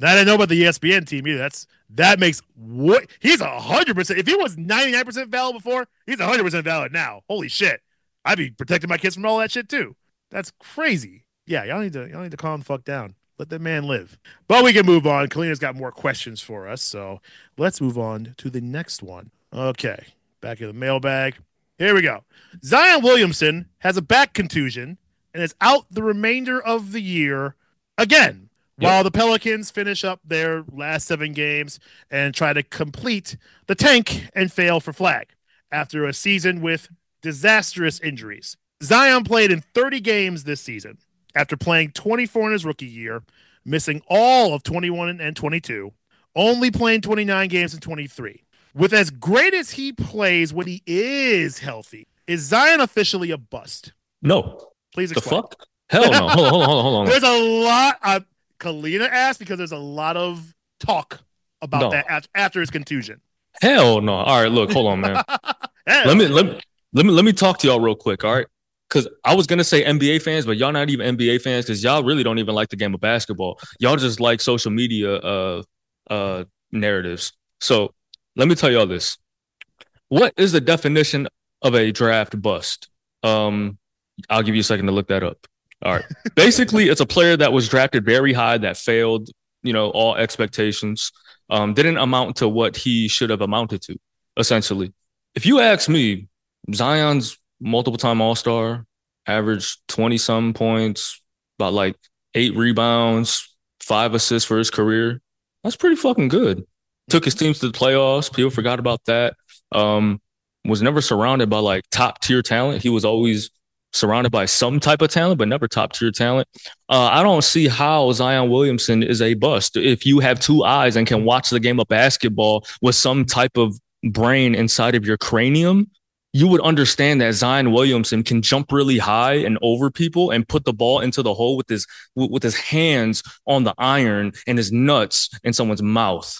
I didn't know about the E S P N team either. That's that makes what he's a hundred percent. If he was ninety nine percent valid before, he's a hundred percent valid now. Holy shit! I'd be protecting my kids from all that shit too. That's crazy. Yeah, y'all need to y'all need to calm the fuck down. Let that man live. But we can move on. Kalina's got more questions for us, so let's move on to the next one. Okay, back in the mailbag. Here we go. Zion Williamson has a back contusion and is out the remainder of the year again. Yep. While the Pelicans finish up their last seven games and try to complete the tank and fail for flag after a season with disastrous injuries. Zion played in thirty games this season after playing twenty-four in his rookie year, missing all of twenty-one and twenty-two, only playing twenty-nine games in twenty-three. With as great as he plays when he is healthy, is Zion officially a bust? No. Please explain. The fuck? Hell no. Hold on, hold on, hold on, hold on. There's a lot of Kalina asked because there's a lot of talk about No. that after, after his contusion. Hell no. All right, look, hold on, man. Hell. let me let me let me let me talk to y'all real quick, all right? Because I was gonna say N B A fans, but y'all not even N B A fans because y'all really don't even like the game of basketball. Y'all just like social media uh uh narratives. So let me tell y'all this. What is the definition of a draft bust? Um, I'll give you a second to look that up. All right. Basically, it's a player that was drafted very high that failed, you know, all expectations, um, didn't amount to what he should have amounted to, essentially. If you ask me, Zion's multiple-time All-Star, averaged twenty-some points, about like eight rebounds, five assists for his career. That's pretty fucking good. Took his teams to the playoffs. People forgot about that. Um, was never surrounded by like top-tier talent. He was always surrounded by some type of talent, but never top-tier talent. Uh, I don't see how Zion Williamson is a bust. If you have two eyes and can watch the game of basketball with some type of brain inside of your cranium, you would understand that Zion Williamson can jump really high and over people and put the ball into the hole with his with his hands on the iron and his nuts in someone's mouth.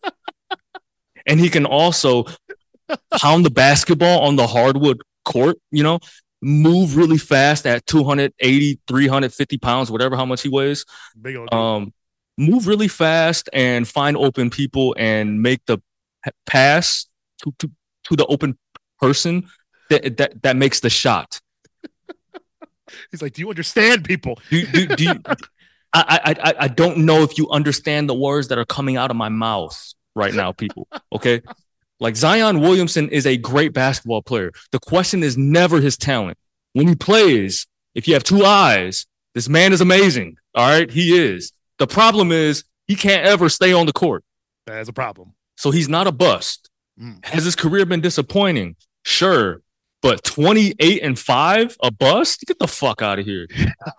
And he can also pound the basketball on the hardwood court, you know, move really fast at two eighty, three fifty pounds, whatever how much he weighs. Big old um, move really fast and find open people and make the pass to, to, to the open person that, that, that makes the shot. He's like, do you understand, people? Do, do, do you, I, I, I don't know if you understand the words that are coming out of my mouth right now, people. Okay. Like Zion Williamson is a great basketball player. The question is never his talent. When he plays, if you have two eyes, this man is amazing. All right. He is. The problem is he can't ever stay on the court. That's a problem. So he's not a bust. Mm. Has his career been disappointing? Sure. But twenty-eight and five, a bust? Get the fuck out of here.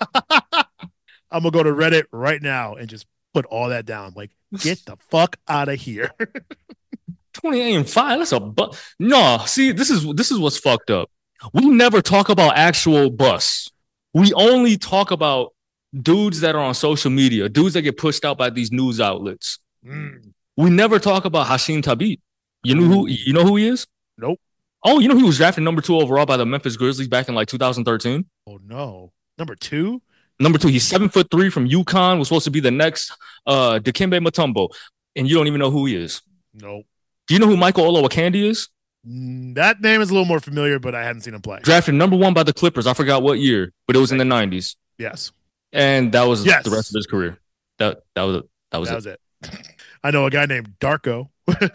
I'm going to go to Reddit right now and just put all that down. Like, get the fuck out of here. twenty-eight and five, that's a bust. No, see, this is this is what's fucked up. We never talk about actual busts. We only talk about dudes that are on social media, dudes that get pushed out by these news outlets. Mm. We never talk about Hasheem Thabeet. You know who you know who he is? Nope. Oh, you know he was drafted number two overall by the Memphis Grizzlies back in like two thousand thirteen. Oh no, number two. Number two, he's seven foot three from UConn. Was supposed to be the next uh, Dikembe Mutombo, and you don't even know who he is. Nope. Do you know who Michael Olowokandi is? That name is a little more familiar, but I hadn't seen him play. Drafted number one by the Clippers. I forgot what year, but it was in the nineties. Yes. And that was yes. the rest of his career. That that was it. That was that it. was it. I know a guy named Darko.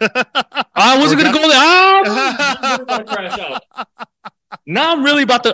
I wasn't going to go there. Oh, I'm about to crash out. Now I'm really about to.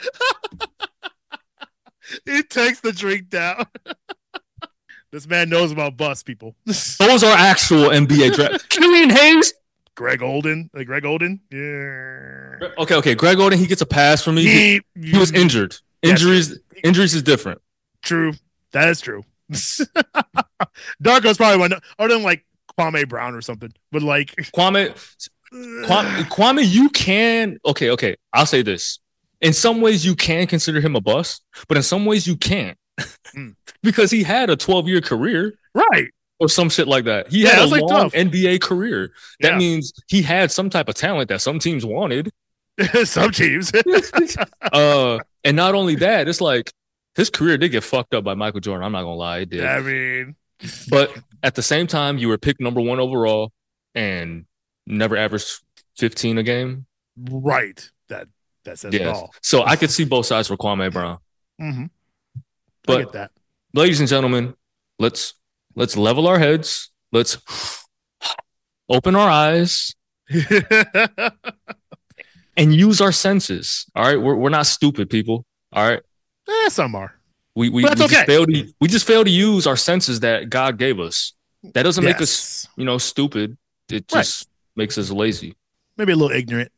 He takes the drink down. This man knows about bus people. Those are actual N B A draft. Killian Hayes. Greg Olden. Like Greg Olden? Yeah. Okay, okay. Greg Olden, he gets a pass from me. He, he was injured. Injuries injuries is different. True. That is true. Darko's probably one, other than like Kwame Brown or something. But like Kwame, Kwame, Kwame, you can. Okay, okay. I'll say this. In some ways, you can consider him a bust, but in some ways, you can't. Mm. Because he had a twelve-year career. Right. Or some shit like that. He yeah, had a like long tough. N B A career. That yeah. means he had some type of talent that some teams wanted. Some teams. uh, and not only that, it's like his career did get fucked up by Michael Jordan. I'm not going to lie. It did. I mean. But at the same time, you were picked number one overall and never averaged fifteen a game. Right. That that says it Yes. all. So I could see both sides for Kwame Brown. Mm-hmm. I But get that. ladies and gentlemen, let's let's level our heads. Let's open our eyes and use our senses. All right, we're we're not stupid people. All right, eh, some are. we we, But that's we okay. just fail to we just fail to use our senses that God gave us. That doesn't make us, Yes. you know, stupid. It Right. just makes us lazy. Maybe a little ignorant.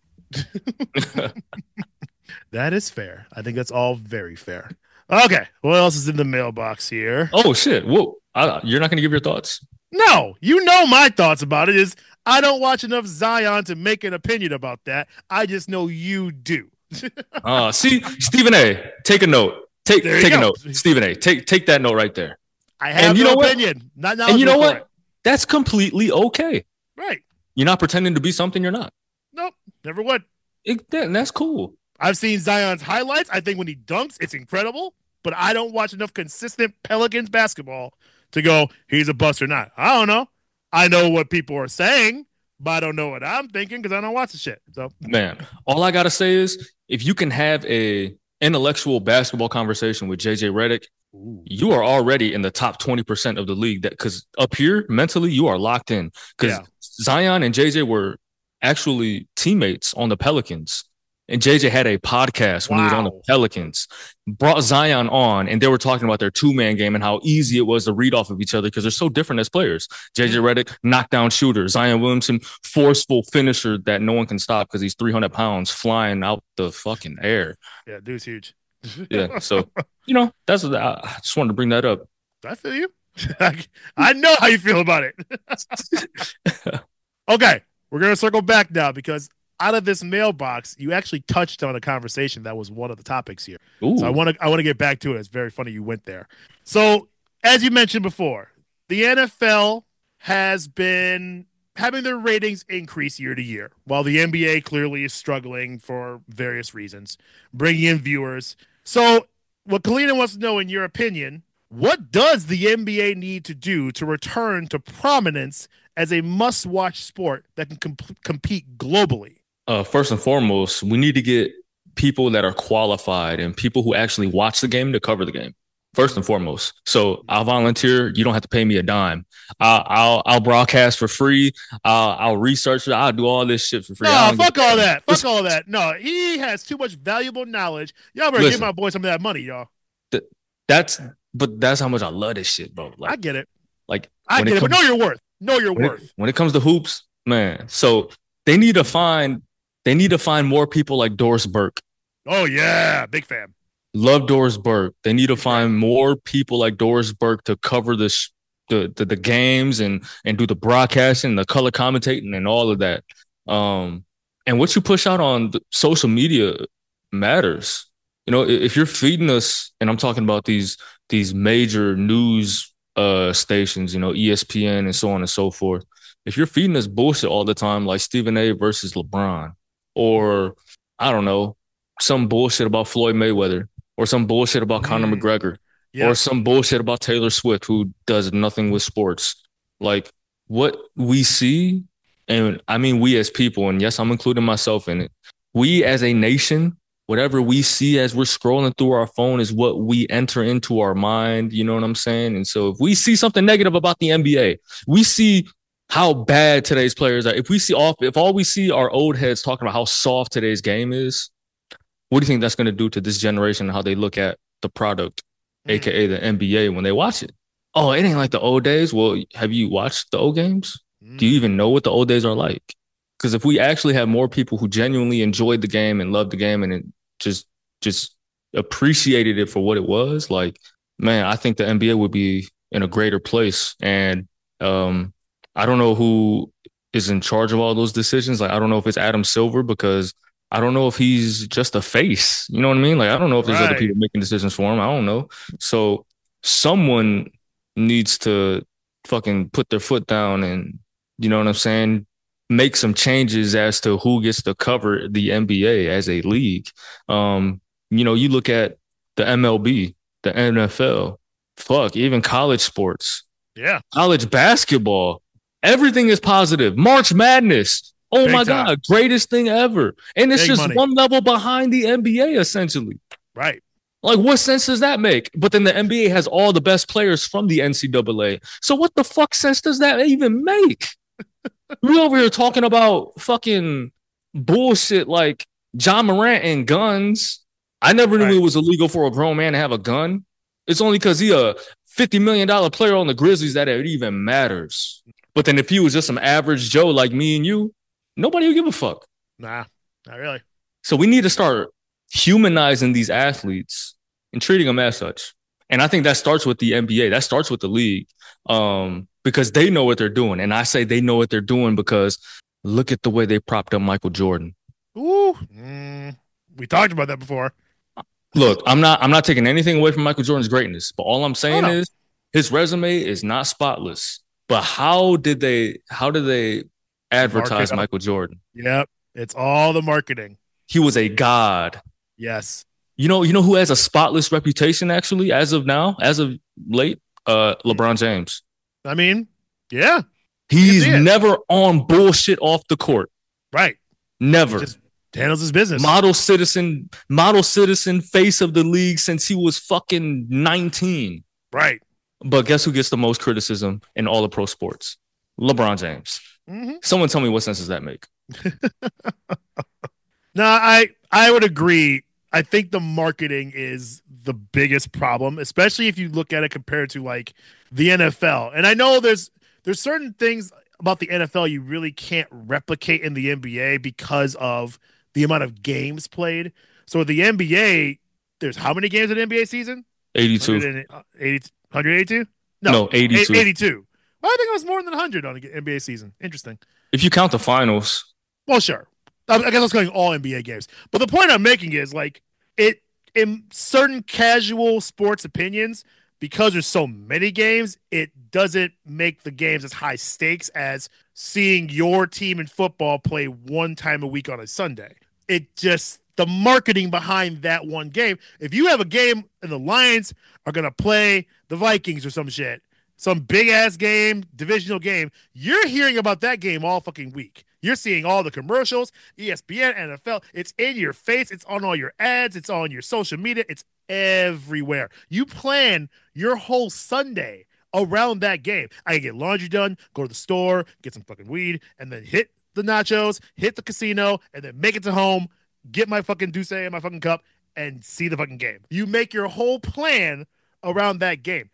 That is fair. I think that's all very fair. Okay, what else is in the mailbox here? Oh shit! Whoa, I, you're not gonna give your thoughts? No, you know my thoughts about it is I don't watch enough Zion to make an opinion about that. I just know you do. Uh see, Stephen A. Take a note. Take There you take a go. note, Stephen A. Take take that note right there. I have And you no know what? opinion. Not And you know knowledgeable for what? That's completely okay. it. Right. You're not pretending to be something you're not. Nope. Never would. It, that, that's cool. I've seen Zion's highlights. I think when he dunks, it's incredible. But I don't watch enough consistent Pelicans basketball to go, he's a bust or not. I don't know. I know what people are saying, but I don't know what I'm thinking because I don't watch the shit. So Man, all I gotta say is if you can have a intellectual basketball conversation with J J Redick, you are already in the top twenty percent of the league. That because up here mentally you are locked in. Because Yeah. Zion and J J were actually teammates on the Pelicans. And J J had a podcast when he was on the Wow. Pelicans, brought Zion on, and they were talking about their two-man game and how easy it was to read off of each other because they're so different as players. J J Redick, knockdown shooter. Zion Williamson, forceful finisher that no one can stop because he's three hundred pounds flying out the fucking air. yeah, dude's huge. Yeah, so, you know, that's what I, I just wanted to bring that up. I feel you. I know how you feel about it. Okay, we're gonna circle back now because out of this mailbox, you actually touched on a conversation that was one of the topics here. Ooh. So I want to I want to get back to it. It's very funny you went there. So as you mentioned before, the N F L has been having their ratings increase year to year, while the N B A clearly is struggling for various reasons, bringing in viewers. So what Kalina wants to know, in your opinion, what does the N B A need to do to return to prominence as a must-watch sport that can comp- compete globally? Uh, first and foremost, we need to get people that are qualified and people who actually watch the game to cover the game. First and foremost. So I'll volunteer. You don't have to pay me a dime. I'll I'll, I'll broadcast for free. I'll, I'll research it. I'll do all this shit for free. I No, don't fuck give a all damn. that. Fuck all that. No, he has too much valuable knowledge. Y'all better Listen. give my boy some of that money, y'all. That's but that's how much I love this shit, bro. I Like get it. like I when get it, but comes- know your worth. Know your when worth. it, when it comes to hoops, man. So they need to find they need to find more people like Doris Burke. Oh yeah, big fan. Love Doris Burke. They need to find more people like Doris Burke to cover this the, the the games and and do the broadcasting, the color commentating, and all of that. Um, and what you push out on the social media matters. You know, if you're feeding us, and I'm talking about these these major news uh stations, you know, E S P N and so on and so forth. If you're feeding us bullshit all the time, like Stephen A versus LeBron, or I don't know, some bullshit about Floyd Mayweather, or some bullshit about Conor Mm. McGregor, Yeah. or some bullshit about Taylor Swift, who does nothing with sports. Like what we see, and I mean we as people, and yes, I'm including myself in it. We as a nation, whatever we see as we're scrolling through our phone is what we enter into our mind. You know what I'm saying? And so if we see something negative about the N B A, we see how bad today's players are. If we see all, if all we see are old heads talking about how soft today's game is, what do you think that's going to do to this generation and how they look at the product, Mm. aka the N B A, when they watch it? Oh, it ain't like the old days. Well, have you watched the old games? Do you even know what the old days are like? Because if we actually have more people who genuinely enjoyed the game and loved the game and it just just appreciated it for what it was, like, man, I think the N B A would be in a greater place. And um, I don't know who is in charge of all those decisions. Like, I don't know if it's Adam Silver, because I don't know if he's just a face. You know what I mean? Like, I don't know if there's other Right. people making decisions for him. I don't know. So someone needs to fucking put their foot down and, you know what I'm saying, make some changes as to who gets to cover the N B A as a league. Um, you know, you look at the M L B, the N F L, fuck, even college sports. Yeah. College basketball, everything is positive. March Madness. Oh Big my time. God, greatest thing ever. And it's Big just money. one level behind the N B A, essentially. Right. Like, what sense does that make? But then the N B A has all the best players from the N C double A. So what the fuck sense does that even make? We over here talking about fucking bullshit like John Morant and guns. I never knew Right. it was illegal for a grown man to have a gun. It's only because he a fifty million dollars player on the Grizzlies that it even matters. But then if he was just some average Joe like me and you, nobody would give a fuck. Nah, not really. So we need to start humanizing these athletes and treating them as such. And I think that starts with the N B A. That starts with the league. Um, because they know what they're doing. And I say they know what they're doing because look at the way they propped up Michael Jordan. Ooh. Mm, we talked about that before. Look, I'm not I'm not taking anything away from Michael Jordan's greatness, but all I'm saying Oh, no. is his resume is not spotless. But how did they how did they advertise Market up. Michael Jordan? Yep. It's all the marketing. He was a god. Yes. You know, you know who has a spotless reputation actually as of now, as of late? Uh LeBron James. I mean, yeah. He's see it. never on bullshit off the court. Right. Never. Just handles his business. Model citizen, model citizen face of the league since he was fucking nineteen. Right. But guess who gets the most criticism in all of pro sports? LeBron James. Mm-hmm. Someone tell me what sense does that make? No, I I would agree. I think the marketing is the biggest problem, especially if you look at it compared to like the N F L. And I know there's there's certain things about the N F L you really can't replicate in the N B A because of the amount of games played. So the N B A, there's how many games in the N B A season? eighty-two. one hundred eighty-two? No, eighty-two. eighty-two. Well, I think it was more than one hundred on an N B A season. Interesting. If you count the finals. Well, sure. I guess I was going all N B A games. But the point I'm making is like it in certain casual sports opinions, because there's so many games, it doesn't make the games as high stakes as seeing your team in football play one time a week on a Sunday. It just the marketing behind that one game. If you have a game and the Lions are going to play the Vikings or some shit, some big ass game, divisional game, you're hearing about that game all fucking week. You're seeing all the commercials, E S P N, N F L. It's in your face. It's on all your ads. It's on your social media. It's everywhere. You plan your whole Sunday around that game. I can get laundry done, go to the store, get some fucking weed, and then hit the nachos, hit the casino, and then make it to home, get my fucking Douce and my fucking cup, and see the fucking game. You make your whole plan around that game.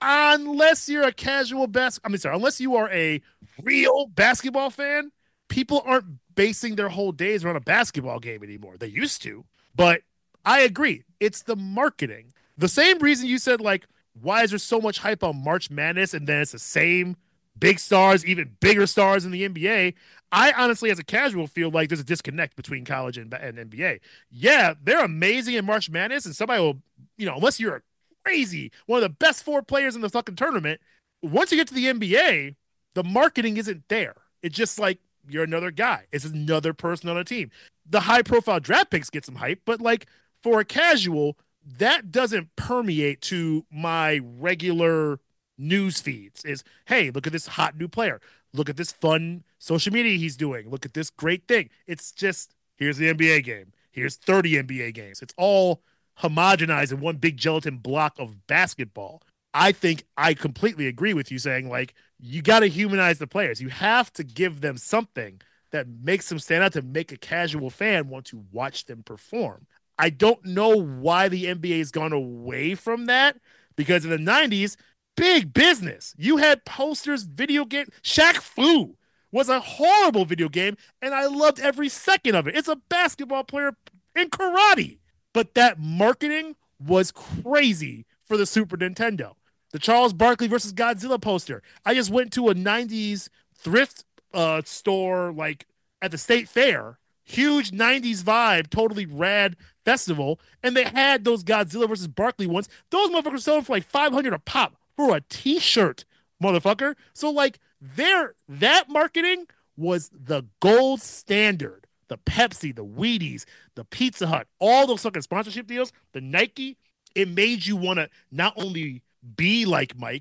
Unless you're a casual bas- I mean, sorry, unless you are a real basketball fan, people aren't basing their whole days around a basketball game anymore. They used to, but I agree. It's the marketing. The same reason you said, like, why is there so much hype on March Madness and then it's the same big stars, even bigger stars in the N B A? I honestly, as a casual, feel like there's a disconnect between college and, and N B A. Yeah, they're amazing in March Madness, and somebody will, you know, unless you're a crazy, one of the best four players in the fucking tournament, once you get to the N B A, the marketing isn't there. It's just like, you're another guy. It's another person on a team. The high profile draft picks get some hype, but like for a casual, that doesn't permeate to my regular news feeds. Is, hey, look at this hot new player. Look at this fun social media he's doing. Look at this great thing. It's just, here's the N B A game. Here's thirty N B A games. It's all homogenized in one big gelatin block of basketball. I think I completely agree with you saying, like, you got to humanize the players. You have to give them something that makes them stand out to make a casual fan want to watch them perform. I don't know why the N B A has gone away from that, because in the nineties, big business. You had posters, video game. Shaq Fu was a horrible video game, and I loved every second of it. It's a basketball player in karate. But that marketing was crazy for the Super Nintendo. The Charles Barkley versus Godzilla poster. I just went to a nineties thrift uh, store, like at the state fair. Huge nineties vibe, totally rad festival. And they had those Godzilla versus Barkley ones. Those motherfuckers selling for like five hundred dollars a pop for a t-shirt, motherfucker. So like their that marketing was the gold standard. The Pepsi, the Wheaties, the Pizza Hut, all those fucking sponsorship deals, the Nike, it made you want to not only be like Mike,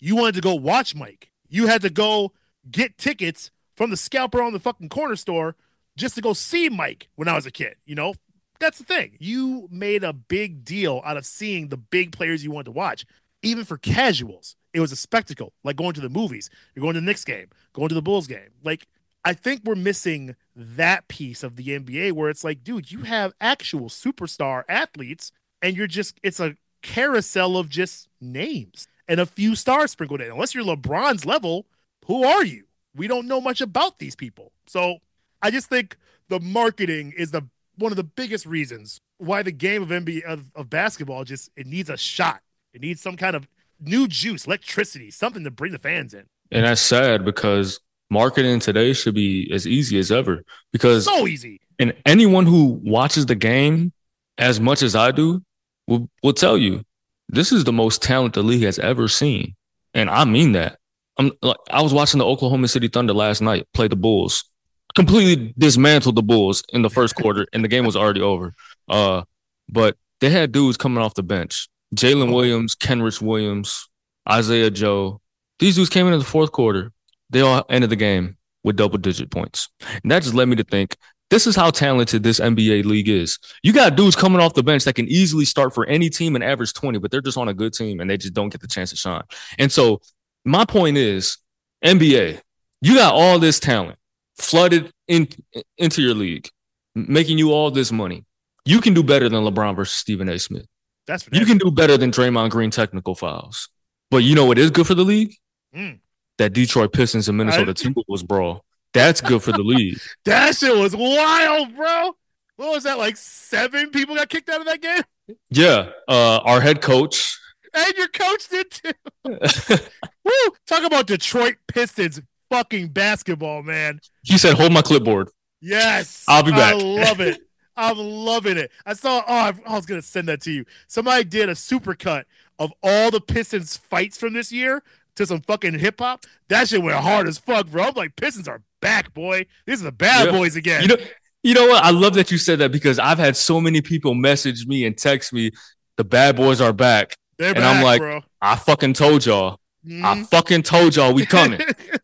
You wanted to go watch Mike. You had to go get tickets from the scalper on the fucking corner store just to go see Mike when I was a kid. You know, that's the thing. You made a big deal out of seeing the big players you wanted to watch. Even for casuals, it was a spectacle, like going to the movies. You're going to the Knicks game, going to the Bulls game. Like, I think we're missing that piece of the N B A where it's like, dude, you have actual superstar athletes and you're just, it's a carousel of just names and a few stars sprinkled in. Unless you're LeBron's level, who are you? We don't know much about these people. So I just think the marketing is the one of the biggest reasons why the game of N B A of, of basketball just, it needs a shot. It needs some kind of new juice, electricity, something to bring the fans in. And that's sad because marketing today should be as easy as ever. Because so easy. And anyone who watches the game as much as I do will, will tell you this is the most talent the league has ever seen. And I mean that. I'm like, I was watching the Oklahoma City Thunder last night play the Bulls. Completely dismantled the Bulls in the first quarter, and the game was already over. Uh, but they had dudes coming off the bench. Jalen Williams, Kenrich Williams, Isaiah Joe. These dudes came in the fourth quarter. They all ended the game with double-digit points. And that just led me to think, this is how talented this N B A league is. You got dudes coming off the bench that can easily start for any team and average twenty, but they're just on a good team, and they just don't get the chance to shine. And so my point is, N B A, you got all this talent flooded in, into your league, making you all this money. You can do better than LeBron versus Stephen A. Smith. That's you can do better than Draymond Green technical fouls. But you know what is good for the league? Mm. That Detroit Pistons and Minnesota Timberwolves brawl. That's good for the league. That shit was wild, bro. What was that, like seven people got kicked out of that game? Yeah. Uh, our head coach. And your coach did too. Woo! Talk about Detroit Pistons fucking basketball, man. He said, hold my clipboard. Yes. I'll be back. I love it. I'm loving it. I saw, oh, I, I was going to send that to you. Somebody did a supercut of all the Pistons fights from this year to some fucking hip hop. That shit went hard as fuck, bro. I'm like, Pistons are back, boy. These are the bad yeah. boys again. You know, you know what? I love that you said that because I've had so many people message me and text me, the bad boys are back. They're and back, I'm like, bro. I fucking told y'all. Mm-hmm. I fucking told y'all we coming.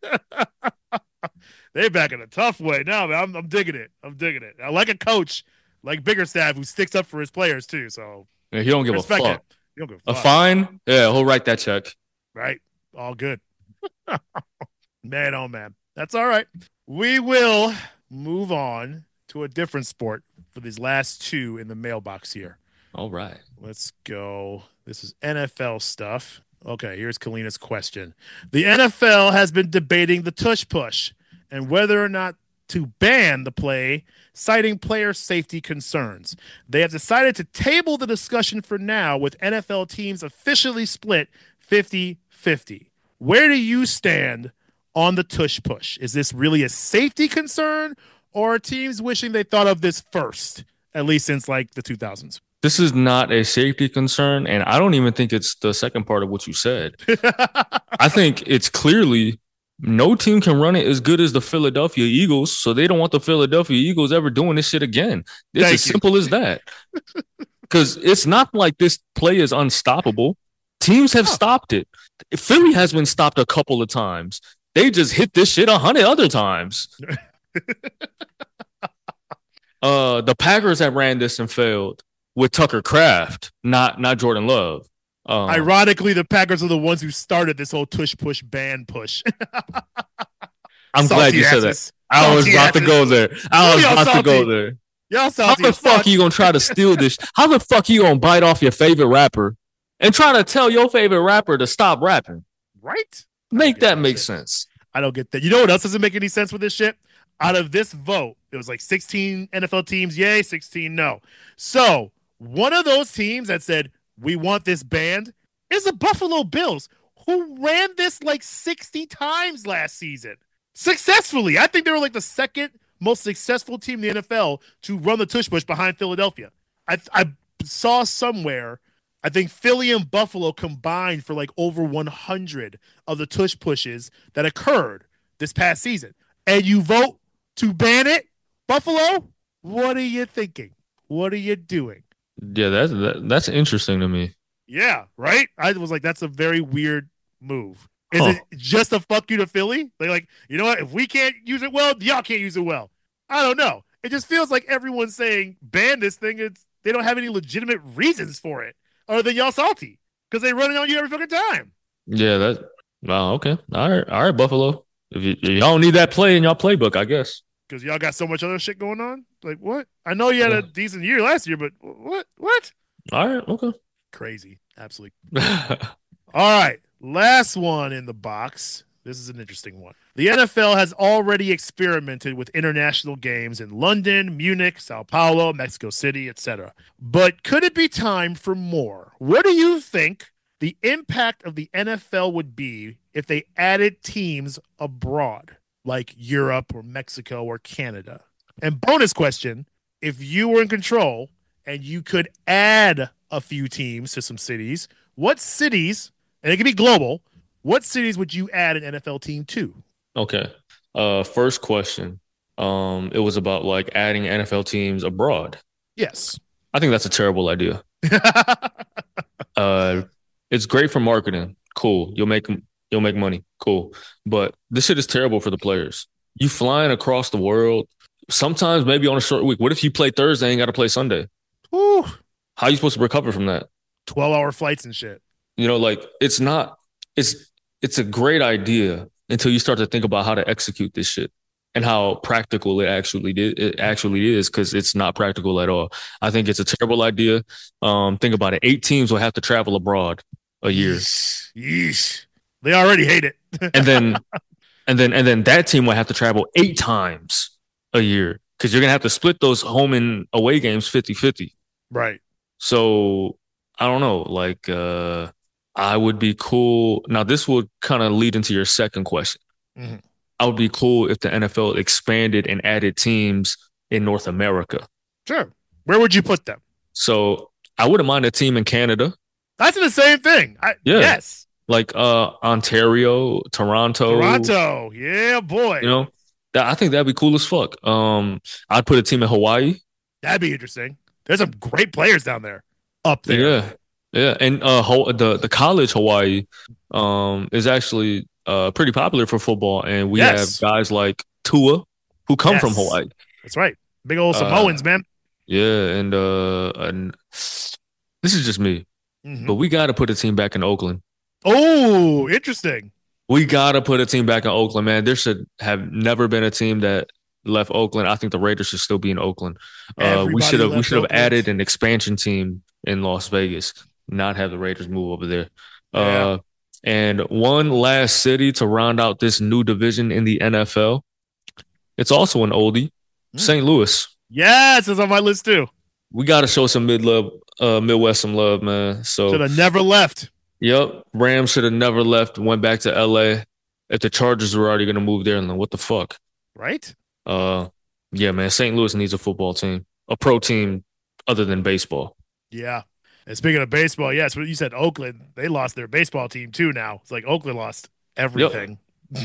They back in a tough way now, man. I'm, I'm digging it. I'm digging it. I like a coach like Biggerstaff who sticks up for his players too. So yeah, he don't give a fuck. It. He don't give a, a fuck. fine? Yeah, he'll write that check. Right. All good. Man, oh man. That's all right. We will move on to a different sport for these last two in the mailbox here. All right. Let's go. This is N F L stuff. Okay, here's Kalina's question. The N F L has been debating the tush push and whether or not to ban the play, citing player safety concerns. They have decided to table the discussion for now, with N F L teams officially split fifty-fifty. Where do you stand on the tush push? Is this really a safety concern, or are teams wishing they thought of this first, at least since like the two thousands? This is not a safety concern, and I don't even think it's the second part of what you said. I think it's clearly no team can run it as good as the Philadelphia Eagles, so they don't want the Philadelphia Eagles ever doing this shit again. It's Thank as you. simple as that. Because it's not like this play is unstoppable. Teams have oh. stopped it. Philly has been stopped a couple of times. They just hit this shit a hundred other times. uh, the Packers have ran this and failed with Tucker Kraft, not not Jordan Love. Um, Ironically, the Packers are the ones who started this whole tush push ban push. I'm salty glad you asses. said that. I salty was about asses. to go there. I was about salty. to go there. Y'all How the fuck, fuck you gonna try to steal this? How the fuck you gonna bite off your favorite rapper and try to tell your favorite rapper to stop rapping? Right? Make that, that make shit. sense. I don't get that. You know what else doesn't make any sense with this shit? Out of this vote, it was like sixteen N F L teams, yay, sixteen no. So one of those teams that said, we want this banned, is the Buffalo Bills, who ran this like sixty times last season. Successfully. I think they were like the second most successful team in the N F L to run the tush push behind Philadelphia. I, I saw somewhere, I think Philly and Buffalo combined for like over one hundred of the tush pushes that occurred this past season. And you vote to ban it, Buffalo? What are you thinking? What are you doing? Yeah, that's that, that's interesting to me. Yeah, right? I was like, that's a very weird move? Is Huh. it just a fuck you to Philly? They're like, you know what? If we can't use it well, y'all can't use it well. I don't know. It just feels like everyone's saying ban this thing. It's they don't have any legitimate reasons for it, other than y'all salty because they run it on you every fucking time. Yeah, that. Oh, okay. All right, all right, Buffalo. If, you, if y'all need that play in y'all playbook, I guess. Because y'all got so much other shit going on. Like what? I know you had Yeah. a decent year last year, but what? What? All right, okay. Crazy. Absolutely. All right. Last one in the box. This is an interesting one. The N F L has already experimented with international games in London, Munich, Sao Paulo, Mexico City, et cetera. But could it be time for more? What do you think the impact of the N F L would be if they added teams abroad, like Europe or Mexico or Canada? And bonus question, if you were in control and you could add a few teams to some cities, what cities, and it could be global, what cities would you add an N F L team to? Okay. Uh, first question. Um, it was about like adding N F L teams abroad. Yes. I think that's a terrible idea. Uh, it's great for marketing. Cool. You'll make you'll make money. Cool. But this shit is terrible for the players. You flying across the world. Sometimes maybe on a short week. What if you play Thursday and got to play Sunday? Whew. How are you supposed to recover from that? twelve-hour flights and shit. You know, like it's not. It's it's a great idea until you start to think about how to execute this shit and how practical it actually did. It actually is because it's not practical at all. I think it's a terrible idea. Um, think about it. Eight teams will have to travel abroad a year, Yeesh. Yeesh. They already hate it. and then and then and then that team will have to travel eight times a year because you're gonna have to split those home and away games fifty-fifty. Right. So I don't know. Like uh, I would be cool. Now this would kind of lead into your second question. Mhm. I would be cool if the N F L expanded and added teams in North America. Sure. Where would you put them? So I wouldn't mind a team in Canada, That's the same thing. I, Yeah. Yes. like uh, Ontario, Toronto. Toronto. Yeah, boy. You know, that I think that'd be cool as fuck. Um, I'd put a team in Hawaii. That'd be interesting. There's some great players down there. Up there. Yeah, yeah, and uh, Ho- the the college Hawaii, um, is actually uh pretty popular for football, and we Yes. have guys like Tua who come Yes. from Hawaii. That's right. Big old Uh, Samoans, man. Yeah, and uh, and this is just me, Mhm. but we got to put a team back in Oakland. Oh, interesting. We got to put a team back in Oakland, man. There should have never been a team that left Oakland. I think the Raiders should still be in Oakland. Uh, we Everybody should have we left should have Oakland. added an expansion team in Las Vegas, not have the Raiders move over there. Yeah. Uh, and one last city to round out this new division in the N F L. It's also an oldie, Hmm. Saint Louis. Yes, it's on my list too. We got to show some mid love, uh, Midwest some love, man. So Should have never left. Yep. Rams should have never left, went back to L A. If the Chargers were already going to move there, then what the fuck? Right? Uh, yeah, man. Saint Louis needs a football team, a pro team other than baseball. Yeah. And speaking of baseball, yes, what you said Oakland, they lost their baseball team too now. It's like Oakland lost everything.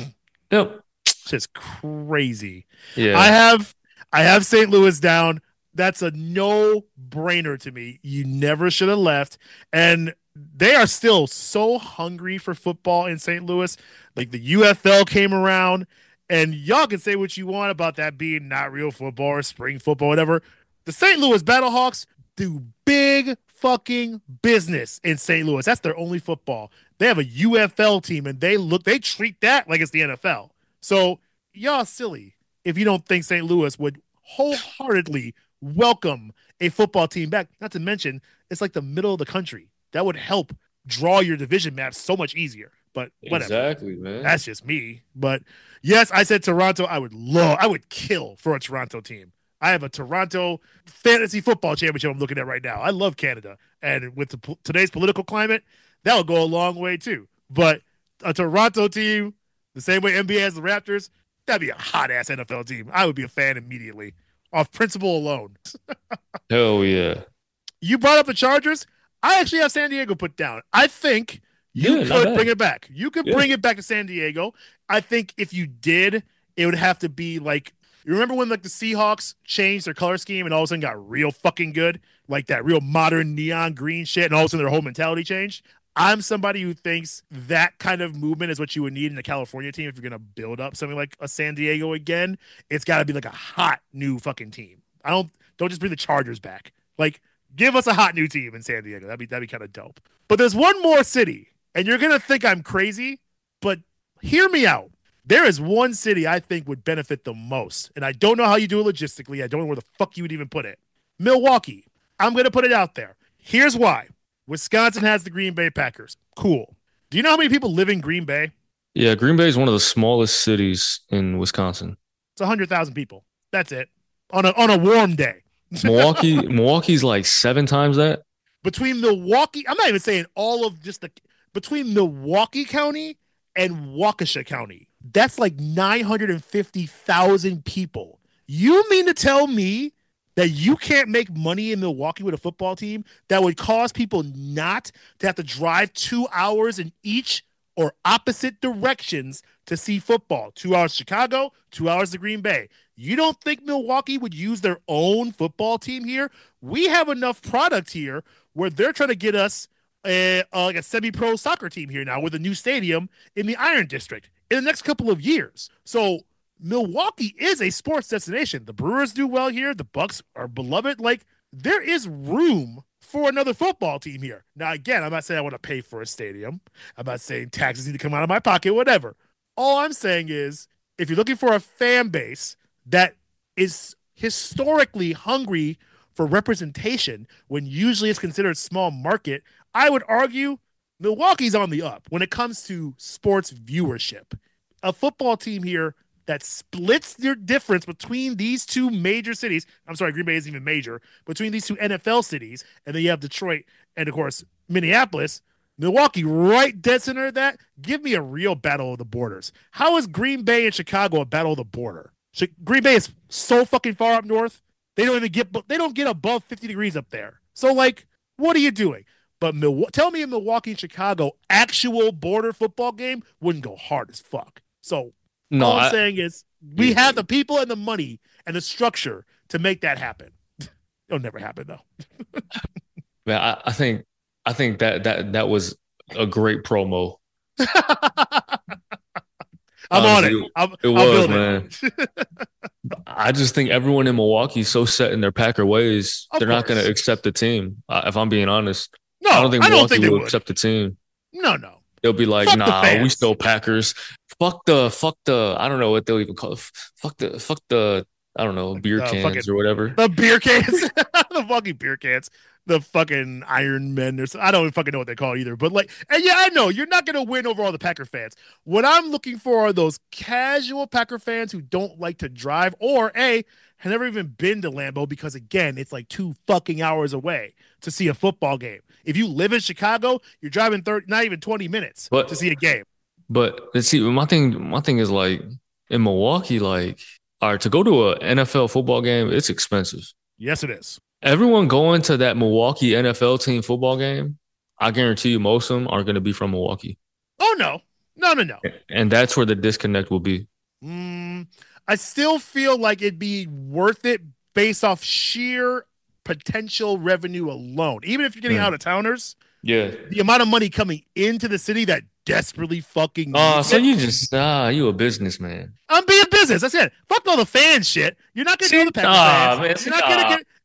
Yep. It's just crazy. Yeah. I have I have Saint Louis down. That's a no-brainer to me. You never should have left. And they are still so hungry for football in Saint Louis. Like the U F L came around, and y'all can say what you want about that being not real football or spring football, whatever. The Saint Louis Battlehawks do big fucking business in Saint Louis. That's their only football. They have a U F L team, and they look they treat that like it's the N F L. So y'all silly if you don't think Saint Louis would wholeheartedly welcome a football team back. Not to mention, it's like the middle of the country. That would help draw your division maps so much easier. But whatever. Exactly, man. That's just me. But yes, I said Toronto. I would love, I would kill for a Toronto team. I have a Toronto fantasy football championship I'm looking at right now. I love Canada. And with the, today's political climate, that will go a long way too. But a Toronto team, the same way N B A has the Raptors, that'd be a hot ass N F L team. I would be a fan immediately off principle alone. Hell yeah. You brought up the Chargers. I actually have San Diego put down. I think you Yeah, not could bad. bring it back. You could Yeah. bring it back to San Diego. I think if you did, it would have to be like, you remember when like the Seahawks changed their color scheme and all of a sudden got real fucking good? Like that real modern neon green shit, and all of a sudden their whole mentality changed? I'm somebody who thinks that kind of movement is what you would need in a California team if you're going to build up something like a San Diego again. It's got to be like a hot new fucking team. I don't don't just bring the Chargers back. Like, give us a hot new team in San Diego. That'd be that'd be kind of dope. But there's one more city, and you're gonna think I'm crazy, but hear me out. There is one city I think would benefit the most, and I don't know how you do it logistically. I don't know where the fuck you would even put it. Milwaukee. I'm gonna put it out there. Here's why. Wisconsin has the Green Bay Packers. Cool. Do you know how many people live in Green Bay? Yeah, Green Bay is one of the smallest cities in Wisconsin. It's one hundred thousand people. That's it. On a on a warm day. Milwaukee, Milwaukee's like seven times that. Between Milwaukee, I'm not even saying all of just the between Milwaukee County and Waukesha County, that's like nine hundred fifty thousand people. You mean to tell me that you can't make money in Milwaukee with a football team that would cause people not to have to drive two hours in each or opposite directions to see football? Two hours to Chicago, two hours to Green Bay. You don't think Milwaukee would use their own football team here? We have enough product here where they're trying to get us a, a, like a semi-pro soccer team here now with a new stadium in the Iron District in the next couple of years. So Milwaukee is a sports destination. The Brewers do well here. The Bucks are beloved. Like, there is room for another football team here. Now, again, I'm not saying I want to pay for a stadium. I'm not saying taxes need to come out of my pocket, whatever. All I'm saying is, if you're looking for a fan base that is historically hungry for representation when usually it's considered small market, I would argue Milwaukee's on the up when it comes to sports viewership. A football team here that splits their difference between these two major cities. I'm sorry, Green Bay isn't even major. Between these two N F L cities, and then you have Detroit and, of course, Minneapolis. Milwaukee, right dead center of that. Give me a real battle of the borders. How is Green Bay and Chicago a battle of the border? Green Bay is so fucking far up north. They don't even get they don't get above fifty degrees up there. So, like, what are you doing? But Mil- tell me in Milwaukee and Chicago, actual border football game wouldn't go hard as fuck. So No, all I'm I, saying is we have the people and the money and the structure to make that happen. It'll never happen though. man, I, I think I think that that that was a great promo. I'm Honestly, on it. I'm, it I'll was, build man. it. I just think everyone in Milwaukee is so set in their Packer ways, Of they're not course. going to accept the team. Uh, if I'm being honest, No, I don't think I don't Milwaukee think they will would. accept the team. No, no. They'll be like, Fuck the "Nah, we fans." still Packers. Fuck the, fuck the. I don't know what they'll even call it. Fuck the, fuck the. I don't know, beer Uh, cans fucking- or whatever." The beer cans, the fucking beer cans, the fucking Iron Men. Or so, I don't even fucking know what they call it either. But like, and yeah, I know you're not gonna win over all the Packer fans. What I'm looking for are those casual Packer fans who don't like to drive, or a have never even been to Lambeau because again, it's like two fucking hours away to see a football game. If you live in Chicago, you're driving thirty, not even twenty minutes But- to see a game. But let's see. My thing, my thing is like in Milwaukee, like, all right, to go to a N F L football game, it's expensive. Yes, it is. Everyone going to that Milwaukee N F L team football game, I guarantee you most of them aren't going to be from Milwaukee. Oh no, no, no, no. And that's where the disconnect will be. Mm, I still feel like it'd be worth it based off sheer potential revenue alone. Even if you're getting Hmm. out of towners, Yeah. the amount of money coming into the city that desperately fucking Oh, needs so it. you just nah, you a businessman. I'm being business. I said, fuck all the fan shit. You're not gonna See, do the Packer nah, fans. man, You're see, not gonna get.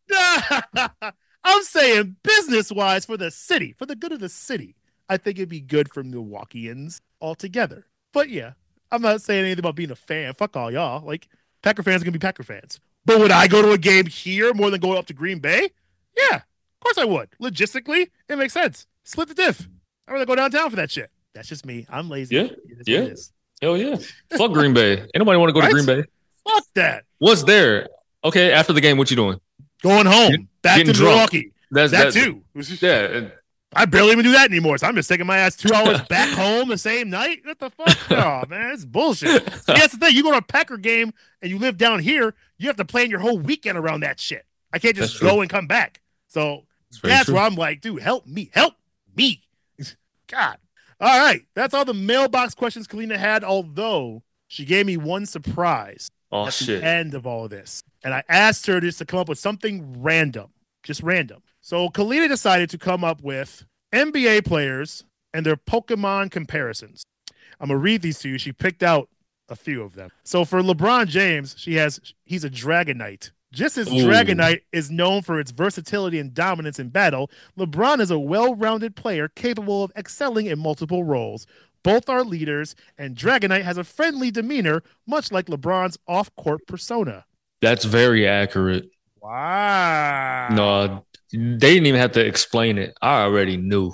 Nah. I'm saying business wise for the city, for the good of the city. I think it'd be good for Milwaukeeans altogether. But yeah, I'm not saying anything about being a fan. Fuck all y'all. Like, Packer fans are gonna be Packer fans. But would I go to a game here more than going up to Green Bay? Yeah, of course I would. Logistically, it makes sense. Split the diff. I'd rather go downtown for that shit. That's just me. I'm lazy. Yeah, It is what yeah. it is. Hell yeah. Fuck Green Bay. Anybody want to go Right? to Green Bay? Fuck that. What's there? Okay, after the game, what you doing? Going home. Get- back to getting drunk. Milwaukee. That's That that's- too. Yeah. and- I barely even do that anymore. So I'm just taking my ass two hours back home the same night. What the fuck? Oh, man, it's bullshit. See, that's the thing. You go to a Packer game and you live down here, you have to plan your whole weekend around that shit. I can't just That's true. go and come back. So It's very that's true. where I'm like, dude, help me. Help me. God. All right. That's all the mailbox questions Kalina had, although she gave me one surprise Oh at shit. the end of all of this. And I asked her just to come up with something random, just random. So Kalina decided to come up with N B A players and their Pokemon comparisons. I'm gonna read these to you. She picked out a few of them. So for LeBron James, she has he's a Dragonite. Just as Ooh. Dragonite is known for its versatility and dominance in battle, LeBron is a well-rounded player capable of excelling in multiple roles. Both are leaders, and Dragonite has a friendly demeanor, much like LeBron's off-court persona. That's very accurate. Wow. No, they didn't even have to explain it. I already knew.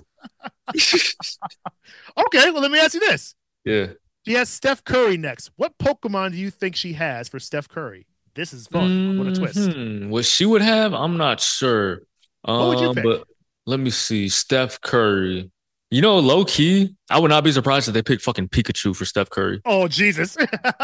Okay, well, let me ask you this. Yeah. She has Steph Curry next. What Pokemon do you think she has for Steph Curry? This is fun. What a twist. Mm-hmm. What she would have, I'm not sure. Um, What would you pick? But let me see. Steph Curry. You know, low key, I would not be surprised if they picked fucking Pikachu for Steph Curry. Oh, Jesus.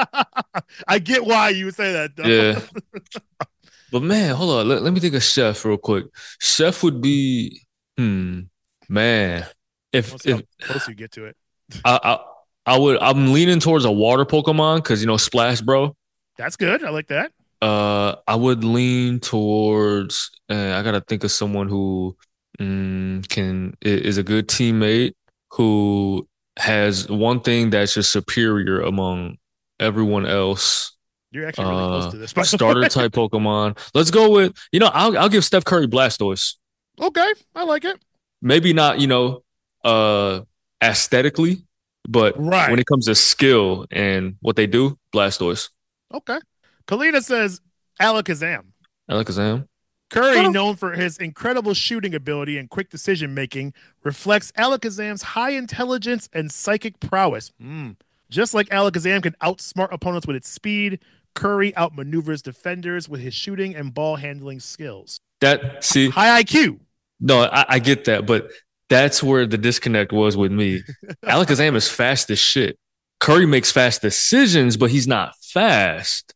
I get why you would say that, though. Yeah. But man, hold on. Let, let me think of Chef real quick. Chef would be, hmm, man. If We'll see if how close you get to it. I, I I would, I'm leaning towards a water Pokemon because you know Splash Bro. That's good. I like that. Uh, I would lean towards. Uh, I gotta think of someone who mm, can i- is a good teammate who has one thing that's just superior among everyone else. You're actually really Uh, close to this. by the starter way. type Pokemon. Let's go with you know I'll I'll give Steph Curry Blastoise. Okay, I like it. Maybe not you know uh aesthetically, but Right. when it comes to skill and what they do, Blastoise. Okay. Kalina says Alakazam. Alakazam. Curry, Oh. known for his incredible shooting ability and quick decision making, reflects Alakazam's high intelligence and psychic prowess. Mm. Just like Alakazam can outsmart opponents with its speed, Curry outmaneuvers defenders with his shooting and ball handling skills. That see. High I Q. No, I, I get that, but that's where the disconnect was with me. Alakazam is fast as shit. Curry makes fast decisions, but he's not fast.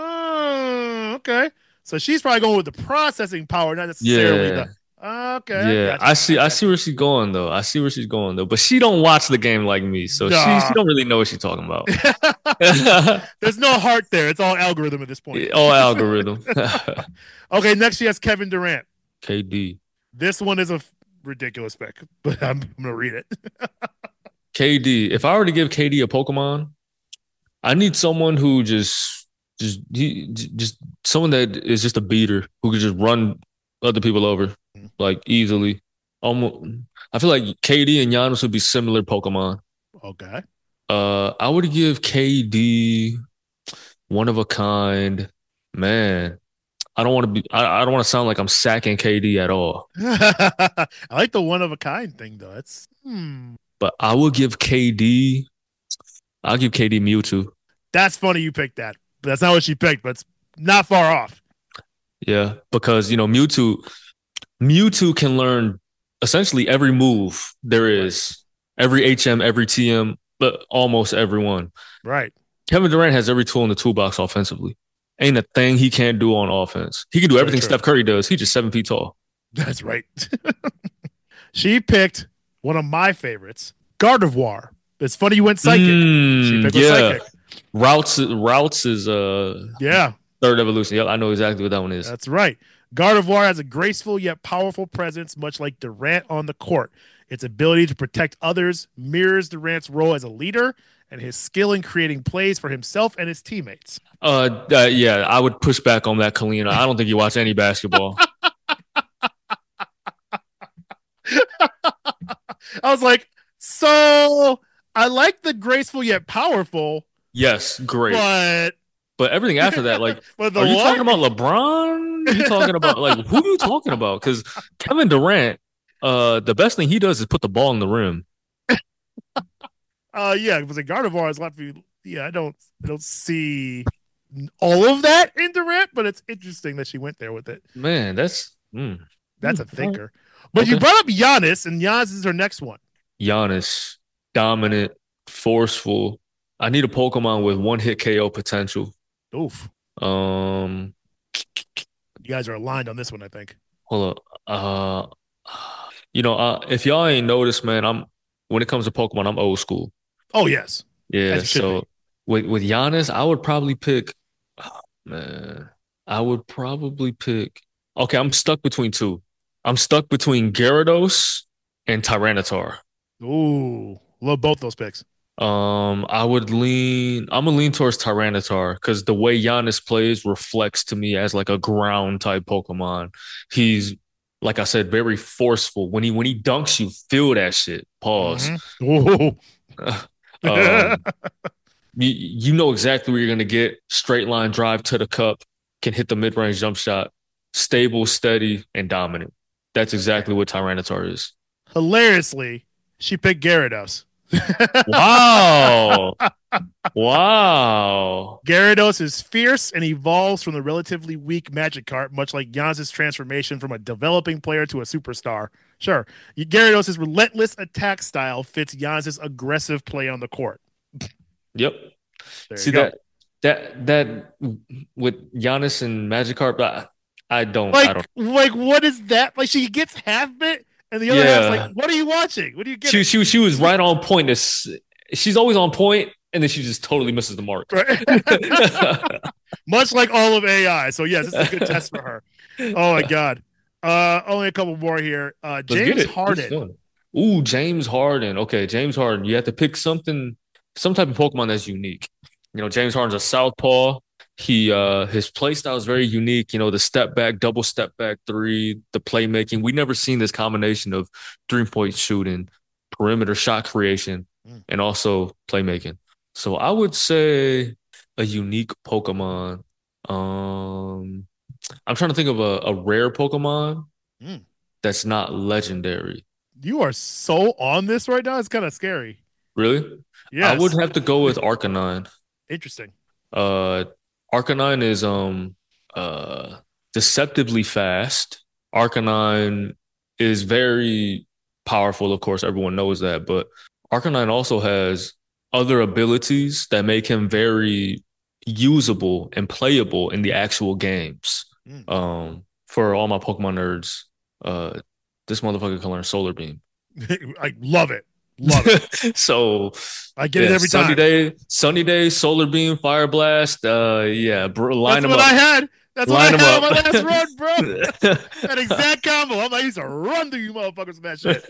Oh, okay. So she's probably going with the processing power, not necessarily Yeah, the. Okay. yeah. gotcha. I see. I see where she's going though. I see where she's going though. But she don't watch the game like me, so she Nah. she don't really know what she's talking about. There's no heart there. It's all algorithm at this point. All algorithm. Okay, next she has Kevin Durant. K D. This one is a f- ridiculous pick, but I'm, I'm gonna read it. K D. If I were to give K D a Pokemon, I need someone who just just he j- just someone that is just a beater who could just run other people over like easily. Almost, I feel like K D and Giannis would be similar Pokemon. Okay. Uh, I would give K D one of a kind. Man, I don't want to be. I, I don't want to sound like I'm sacking K D at all. I like the one of a kind thing though. That's hmm. But I will give K D. I'll give K D Mewtwo. That's funny you picked that. That's not what she picked, but it's not far off. Yeah, because you know Mewtwo, Mewtwo can learn essentially every move there is, every H M, every T M, but almost everyone. Right. Kevin Durant has every tool in the toolbox offensively. Ain't a thing he can't do on offense. He can do Very everything true. Steph Curry does. He's just seven feet tall. That's right. She picked one of my favorites, Gardevoir. It's funny you went psychic. Mm, She picked yeah, a psychic. routes routes is uh Yeah, third evolution. Yep, I know exactly what that one is. that's right. Gardevoir has a graceful yet powerful presence, much like Durant on the court. Its ability to protect others mirrors Durant's role as a leader and his skill in creating plays for himself and his teammates. Uh, uh, yeah, I would push back on that, Kalina. I don't think you watch any basketball. I was like, so I like the graceful yet powerful, Yes, great. but But everything after that, like, but the are you what? talking about LeBron? Are you talking about like who are you talking about? Because Kevin Durant, uh, the best thing he does is put the ball in the rim. Uh, yeah, it was a Gardevoir is left. Yeah, I don't, I don't see all of that in Durant, but it's interesting that she went there with it. Man, that's mm. That's a Hmm, thinker. But you Okay. brought up Giannis, and Giannis is her next one. Giannis, dominant, forceful. I need a Pokemon with one hit K O potential. Oof, Um, you guys are aligned on this one, I think. hold up. Uh, you know, uh, if y'all ain't noticed, man, I'm when it comes to Pokemon, I'm old school. Oh yes, Yeah, As you should so with with Giannis, I would probably pick. Oh, man, I would probably pick. Okay, I'm stuck between two. I'm stuck between Gyarados and Tyranitar. Ooh, love both those picks. Um, I would lean. I'm gonna lean towards Tyranitar because the way Giannis plays reflects to me as like a ground type Pokemon. He's like I said, very forceful. When he when he dunks, you feel that shit. Pause. Mm-hmm. Ooh. um, you you know exactly what you're gonna get. Straight line drive to the cup, can hit the mid range jump shot, stable, steady, and dominant. That's exactly what Tyranitar is. Hilariously, she picked Gyarados. Wow. Wow. Gyarados is fierce and evolves from the relatively weak Magikarp, much like Giannis' transformation from a developing player to a superstar. Sure, Gyarados' relentless attack style fits Giannis' aggressive play on the court. Yep. There See you go. that that that with Giannis and Magikarp, I, I don't I Like, don't. like, what is that? Like, she gets half of it, and the other half's like, Yeah. "What are you watching? What are you She getting?" she she was right on point. This she's always on point, and then she just totally misses the mark. Right? Much like all of A I. So yes, this is a good test for her. Oh my god. Uh, only a couple more here. Uh, Let's get James it. This is Harden. fun. Ooh, James Harden. Okay, James Harden. You have to pick something, some type of Pokemon that's unique. You know, James Harden's a southpaw. He uh his play style is very unique. You know, the step back, double step back three, the playmaking. We never seen this combination of three point shooting, perimeter shot creation, Mm. and also playmaking. So I would say a unique Pokemon. Um, I'm trying to think of a, a rare Pokemon Mm. that's not legendary. You are so on this right now. It's kind of scary. Really? I would Yes. have to go with Arcanine. Interesting. Uh, Arcanine is um uh deceptively fast. Arcanine is very powerful, of course, everyone knows that, but Arcanine also has other abilities that make him very usable and playable in the actual games. Mm. Um, for all my Pokemon nerds, uh, this motherfucker can learn Solar Beam. I love it. Love it. So I get it yeah, every sunny time. day, sunny day, solar beam, fire blast. Uh, yeah, bro, line That's them what I up, had. That's what I line them had on my up. last run, bro. That exact combo. I'm like, I used to run through you motherfuckers with that shit.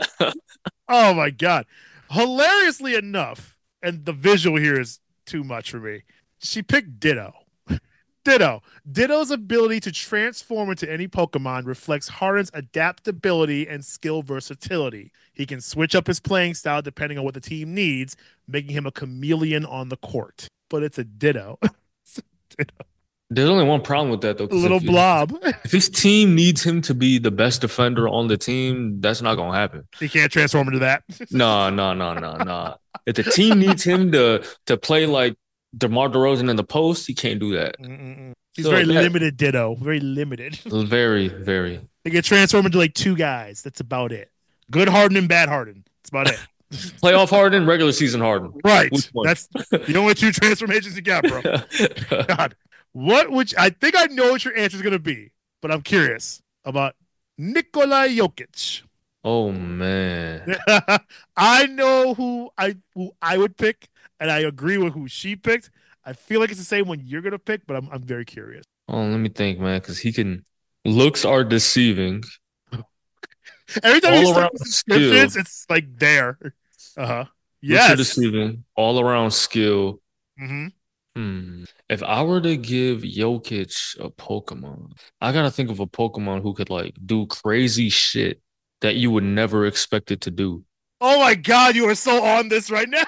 Oh my god. Hilariously enough, and the visual here is too much for me. She picked Ditto. Ditto. Ditto's ability to transform into any Pokemon reflects Harden's adaptability and skill versatility. He can switch up his playing style depending on what the team needs, making him a chameleon on the court. But it's a Ditto. It's a Ditto. There's only one problem with that though, A because little if blob. if his team needs him to be the best defender on the team, that's not gonna happen. He can't transform into that. No, no, no, no, no. If the team needs him to to play like DeMar DeRozan in the post, he can't do that. Mm-mm-mm. He's So very that limited Ditto. Very limited. very, very. They get transformed into like two guys. That's about it. Good Harden and bad Harden. That's about it. Playoff Harden, regular season Harden. Right. Which one? That's the only two transformations you got, bro. God. What would you, I think I know what your answer is going to be, but I'm curious about Nikola Jokic. Oh man. I know who I who I would pick, and I agree with who she picked. I feel like it's the same one you're going to pick, but I'm I'm very curious. Oh, let me think, man, because he can. Looks are deceiving. Every time you All start around with skill. descriptions, it's like there. Uh huh. Looks are Yes. deceiving. All around skill. hmm Hmm. If I were to give Jokic a Pokemon, I gotta think of a Pokemon who could like do crazy shit that you would never expect it to do. Oh my God, you are so on this right now.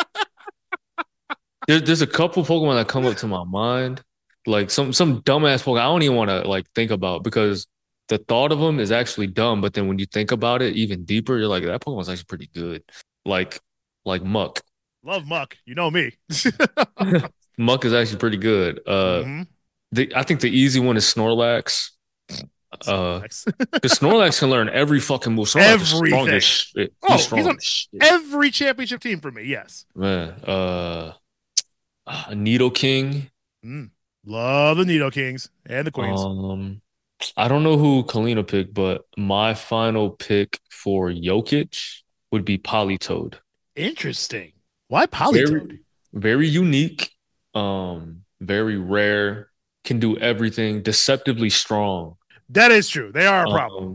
There, there's a couple Pokemon that come up to my mind, like some some dumbass Pokemon I don't even want to like think about because the thought of them is actually dumb. But then when you think about it even deeper, you're like, that Pokemon's actually pretty good. Like like Muck. Love Muck. You know me. Muck is actually pretty good. Uh, Mhm. the I think the easy one is Snorlax. Uh, Snorlax. because Snorlax can learn every fucking move. Snorlax is strong Everything. as shit. Oh, He's strong he's on as shit. every championship team for me. Yes. Man, uh, uh, Nido King. Mm. Love the Nido Kings and the Queens. Um, I don't know who Kalina picked, but my final pick for Jokic would be Politoed. Interesting. Why Politoed? Very, very unique. Um, very rare. Can do everything. Deceptively strong. That is true. They are a problem. Um,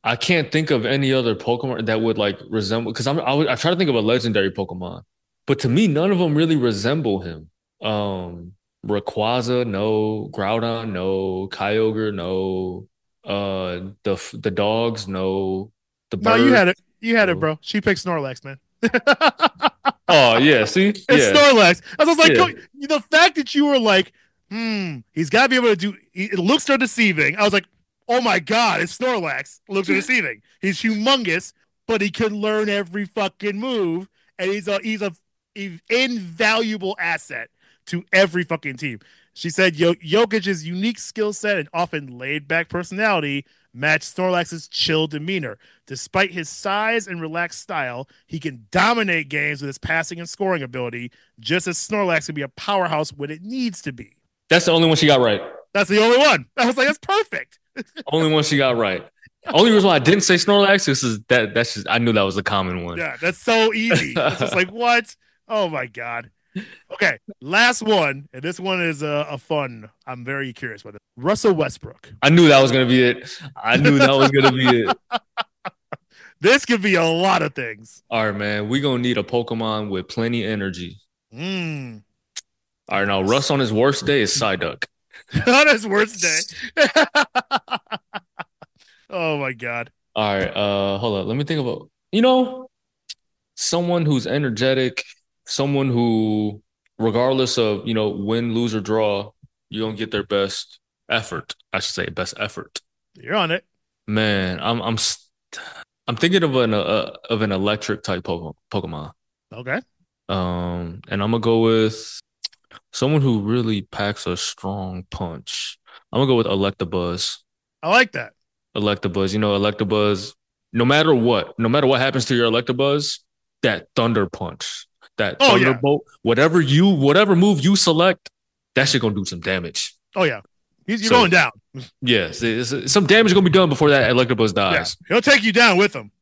I can't think of any other Pokemon that would like resemble because I'm I, would, I try to think of a legendary Pokemon, but to me, none of them really resemble him. Um, Rayquaza, no. Groudon, no. Kyogre, no. Uh, the the dogs, no. The No, you bird, had it. You had it, no. bro. She picked Snorlax, man. Oh yeah, see, It's yeah, Snorlax. I was like, yeah. the fact that you were like, hmm, he's got to be able to do. It looks so deceiving. I was like, oh my god, it's Snorlax. Looks so deceiving. He's humongous, but he can learn every fucking move, and he's a he's a, a invaluable asset to every fucking team. She said Yo- Jokic's unique skill set and often laid back personality matched Snorlax's chill demeanor. Despite his size and relaxed style, he can dominate games with his passing and scoring ability, just as Snorlax can be a powerhouse when it needs to be. That's the only one she got right. That's the only one. I was like, that's perfect. Only one she got right. Only reason why I didn't say Snorlax is that that's just I knew that was a common one. Yeah, that's so easy. It's just like, what? Oh my god. Okay, last one, and this one is a, a fun. I'm very curious with it. Russell Westbrook. I knew that was gonna be it. I knew that was gonna be it. This could be a lot of things. All right, man. We gonna need a Pokemon with plenty of energy. Mm. All right, now Russ on his worst day is Psyduck. On his worst day. Oh my god. All right, uh, hold on. Let me think about you know someone who's energetic, someone who, regardless of you know win, lose or draw, you don't get their best effort. I should say best effort. You're on it. Man, I'm I'm I'm thinking of an uh, of an electric type Pokemon. Okay. Um, and I'm gonna go with someone who really packs a strong punch. I'm gonna go with Electabuzz. I like that. Electabuzz, you know, Electabuzz, no matter what, no matter what happens to your Electabuzz, that thunder punch, that Oh, yeah. thunderbolt, whatever you, whatever move you select, that shit gonna do some damage. Oh yeah. He's, you're So- going down. Yes, it's- it's- some damage gonna be done before that Electabuzz Yeah. dies. He'll take you down with him.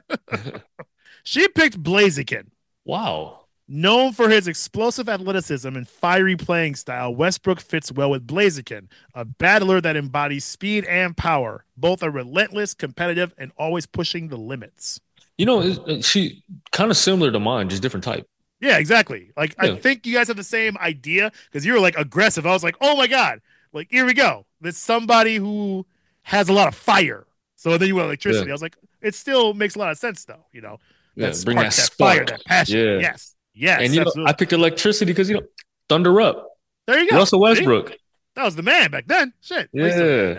She picked Blaziken. Wow. Known for his explosive athleticism and fiery playing style, Westbrook fits well with Blaziken, a battler that embodies speed and power. Both are relentless, competitive, and always pushing the limits. You know, it- it- she kind of similar to mine, just different type. Yeah, exactly. Like, I Yeah. think you guys have the same idea because you were like aggressive. I was like, oh my God. Like, here we go. There's somebody who has a lot of fire. So then you went electricity. Yeah. I was like, it still makes a lot of sense, though. You know, Yeah, that bring spark, that that fire, spark. that passion. Yeah. Yes. Yes. And you know, absolutely. I picked electricity because you know, thunder up. There you go. Russell See? Westbrook. That was the man back then. Shit. Yeah.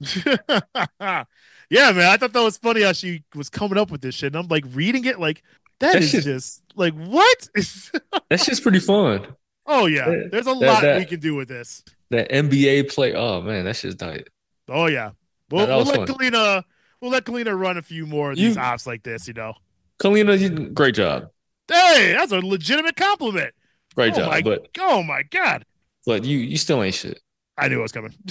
Yeah. Yeah, man. I thought that was funny how she was coming up with this shit. And I'm like reading it, like, that That is shit- just like, what? That's just pretty fun. Oh, yeah. That- There's a that- lot that- we can do with this. That N B A play. Oh man, that's just tight. Oh, yeah. We'll, that we'll was let fun. Kalina. We'll let Kalina run a few more of You- these ops like this, you know. Kalina, you, great job. Hey, that's a legitimate compliment. Great oh job. My, But oh, my God. but you you still ain't shit. I knew it was coming.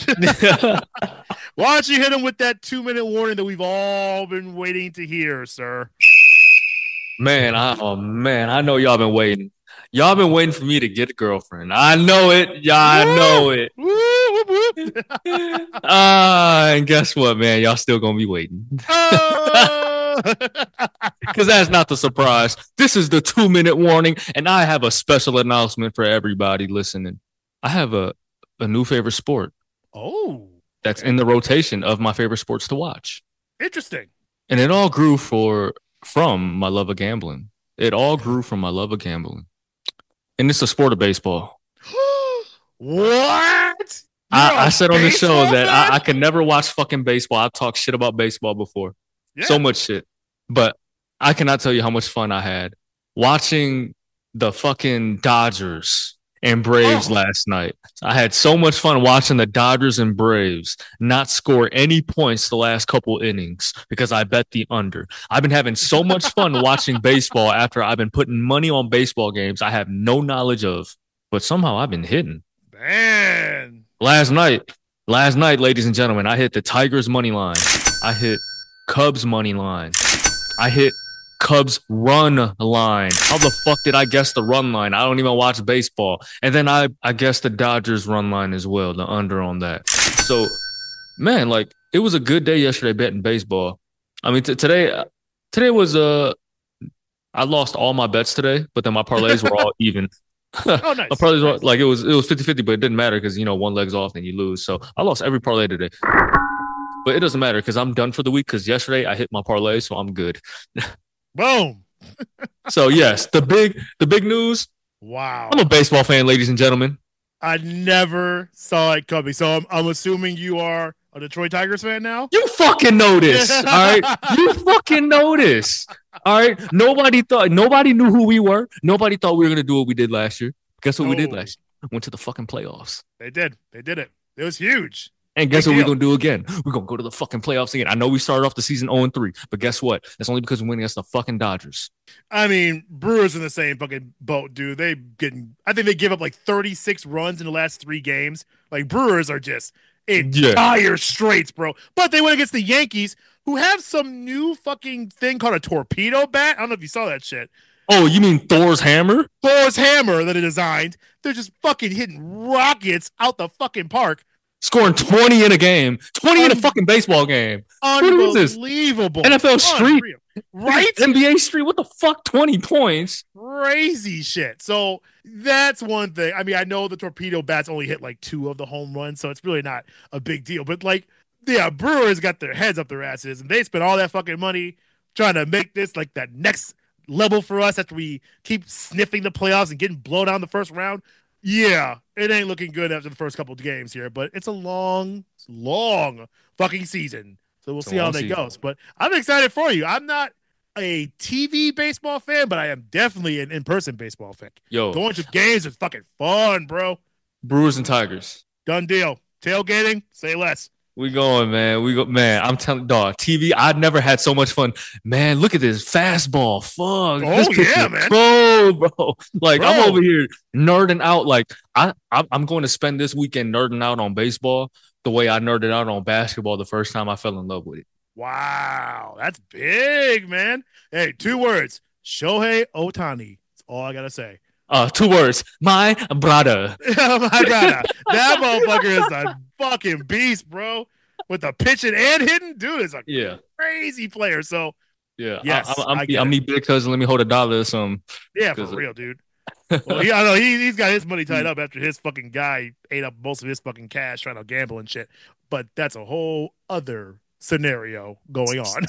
Why don't you hit him with that two minute warning that we've all been waiting to hear, sir? Man, I, oh man, I know y'all been waiting. Y'all been waiting for me to get a girlfriend. I know it. Y'all I know it. Woo, whoop, whoop. Ah, and guess what, man? Y'all still gonna be waiting. Oh! Because that's not the surprise. This is the two minute warning, and I have a special announcement for everybody listening. I have a, a new favorite sport Oh, that's in the rotation of my favorite sports to watch. interesting. And it all grew for from my love of gambling. It all grew from my love of gambling. And it's the sport of baseball. What? I, You're I a said on the show baseball that fan? I, I could never watch fucking baseball. I've talked shit about baseball before. Yeah. So much shit. But I cannot tell you how much fun I had watching the fucking Dodgers and Braves Oh. last night. I had so much fun watching the Dodgers and Braves not score any points the last couple innings because I bet the under. I've been having so much fun watching baseball after I've been putting money on baseball games I have no knowledge of, but somehow I've been hitting. Man. Last night, last night, ladies and gentlemen, I hit the Tigers money line. I hit Cubs money line. I hit Cubs run line. How the fuck did I guess the run line? I don't even watch baseball. And then I, I guessed the Dodgers run line as well, the under on that. So, man, like, it was a good day yesterday betting baseball. I mean, t- today, today was uh, I lost all my bets today, but then my parlays were all even. Oh, nice. My parlays were Nice. like it was it was fifty-fifty, but it didn't matter because you know one leg's off and you lose. So I lost every parlay today. But it doesn't matter because I'm done for the week because yesterday I hit my parlay, so I'm good. Boom. So yes, the big the big news. Wow. I'm a baseball fan, ladies and gentlemen. I never saw it coming. So I'm, I'm assuming you are a Detroit Tigers fan now? You fucking know this, all right? You fucking know this, all right? Nobody thought, nobody knew who we were. Nobody thought we were gonna do what we did last year. Guess what we did No. last year? Went to the fucking playoffs. They did. They did it. It was huge. And guess Big what we're deal. gonna do again? We're gonna go to the fucking playoffs again. I know we started off the season oh and three, but guess what? That's only because we're winning against the fucking Dodgers. I mean, Brewers in the same fucking boat, dude. They getting. I think they give up like thirty-six runs in the last three games. Like Brewers are just in Yeah. dire straits, bro. But they went against the Yankees, who have some new fucking thing called a torpedo bat. I don't know if you saw that shit. Oh, you mean Thor's hammer? Thor's hammer that they designed. They're just fucking hitting rockets out the fucking park. Scoring twenty in a game, twenty in a Un- fucking baseball game. What is this? Unbelievable. N F L Street. Unreal. Right? N B A Street. What the fuck? twenty points. Crazy shit. So that's one thing. I mean, I know the torpedo bats only hit like two of the home runs, so it's really not a big deal. But like, yeah, Brewers got their heads up their asses, and they spent all that fucking money trying to make this like that next level for us after we keep sniffing the playoffs and getting blown out in the first round. Yeah, it ain't looking good after the first couple of games here, but it's a long, long fucking season. So we'll It's a see how long that season. goes. But I'm excited for you. I'm not a T V baseball fan, but I am definitely an in-person baseball fan. Yo, Going to games is fucking fun, bro. Brewers and Tigers. Done deal. Tailgating, say less. We going, man. We go, man. I'm telling, dog. T V. I've never had so much fun, man. Look at this fastball. Fuck. Oh, This pitch yeah, is man. cold, bro. Like Bro. I'm over here nerding out. Like I, I, I'm going to spend this weekend nerding out on baseball the way I nerded out on basketball the first time I fell in love with it. Wow, that's big, man. Hey, two words. Shohei Ohtani. That's all I gotta say. Uh, two words. My brother. Oh my god, that motherfucker is a fucking beast, bro. With the pitching and hitting, dude is a Yeah. crazy player. So Yeah. Yes, I, I'm, I I'm, get I'm it. me big cousin. Let me hold a dollar or something. yeah, for Cause- real, dude. Well, yeah, I know he he's got his money tied up after his fucking guy ate up most of his fucking cash trying to gamble and shit. But that's a whole other scenario going on.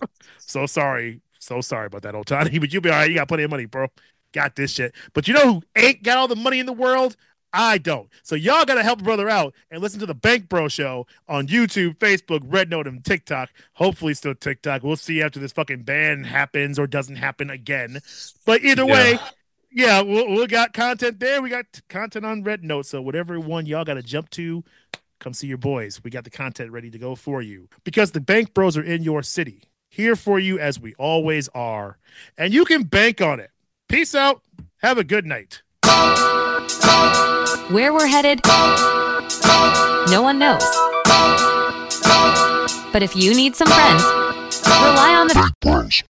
So sorry, so sorry about that, Ohtani. But you'll be all right. You got plenty of money, bro. Got this shit. But you know who ain't got all the money in the world? I don't. So y'all gotta help a brother out and listen to the Bank Bro Show on YouTube, Facebook, Red Note, and TikTok. Hopefully still TikTok. We'll see after this fucking ban happens or doesn't happen again. But either Yeah. way, yeah, we we got content there. We got t- content on Red Note. So whatever one y'all gotta jump to, come see your boys. We got the content ready to go for you because the Bank Bros are in your city, here for you as we always are, and you can bank on it. Peace out. Have a good night. Where we're headed, no one knows. But if you need some friends, rely on the Bros.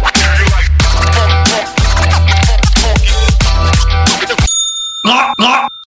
Knock, knock.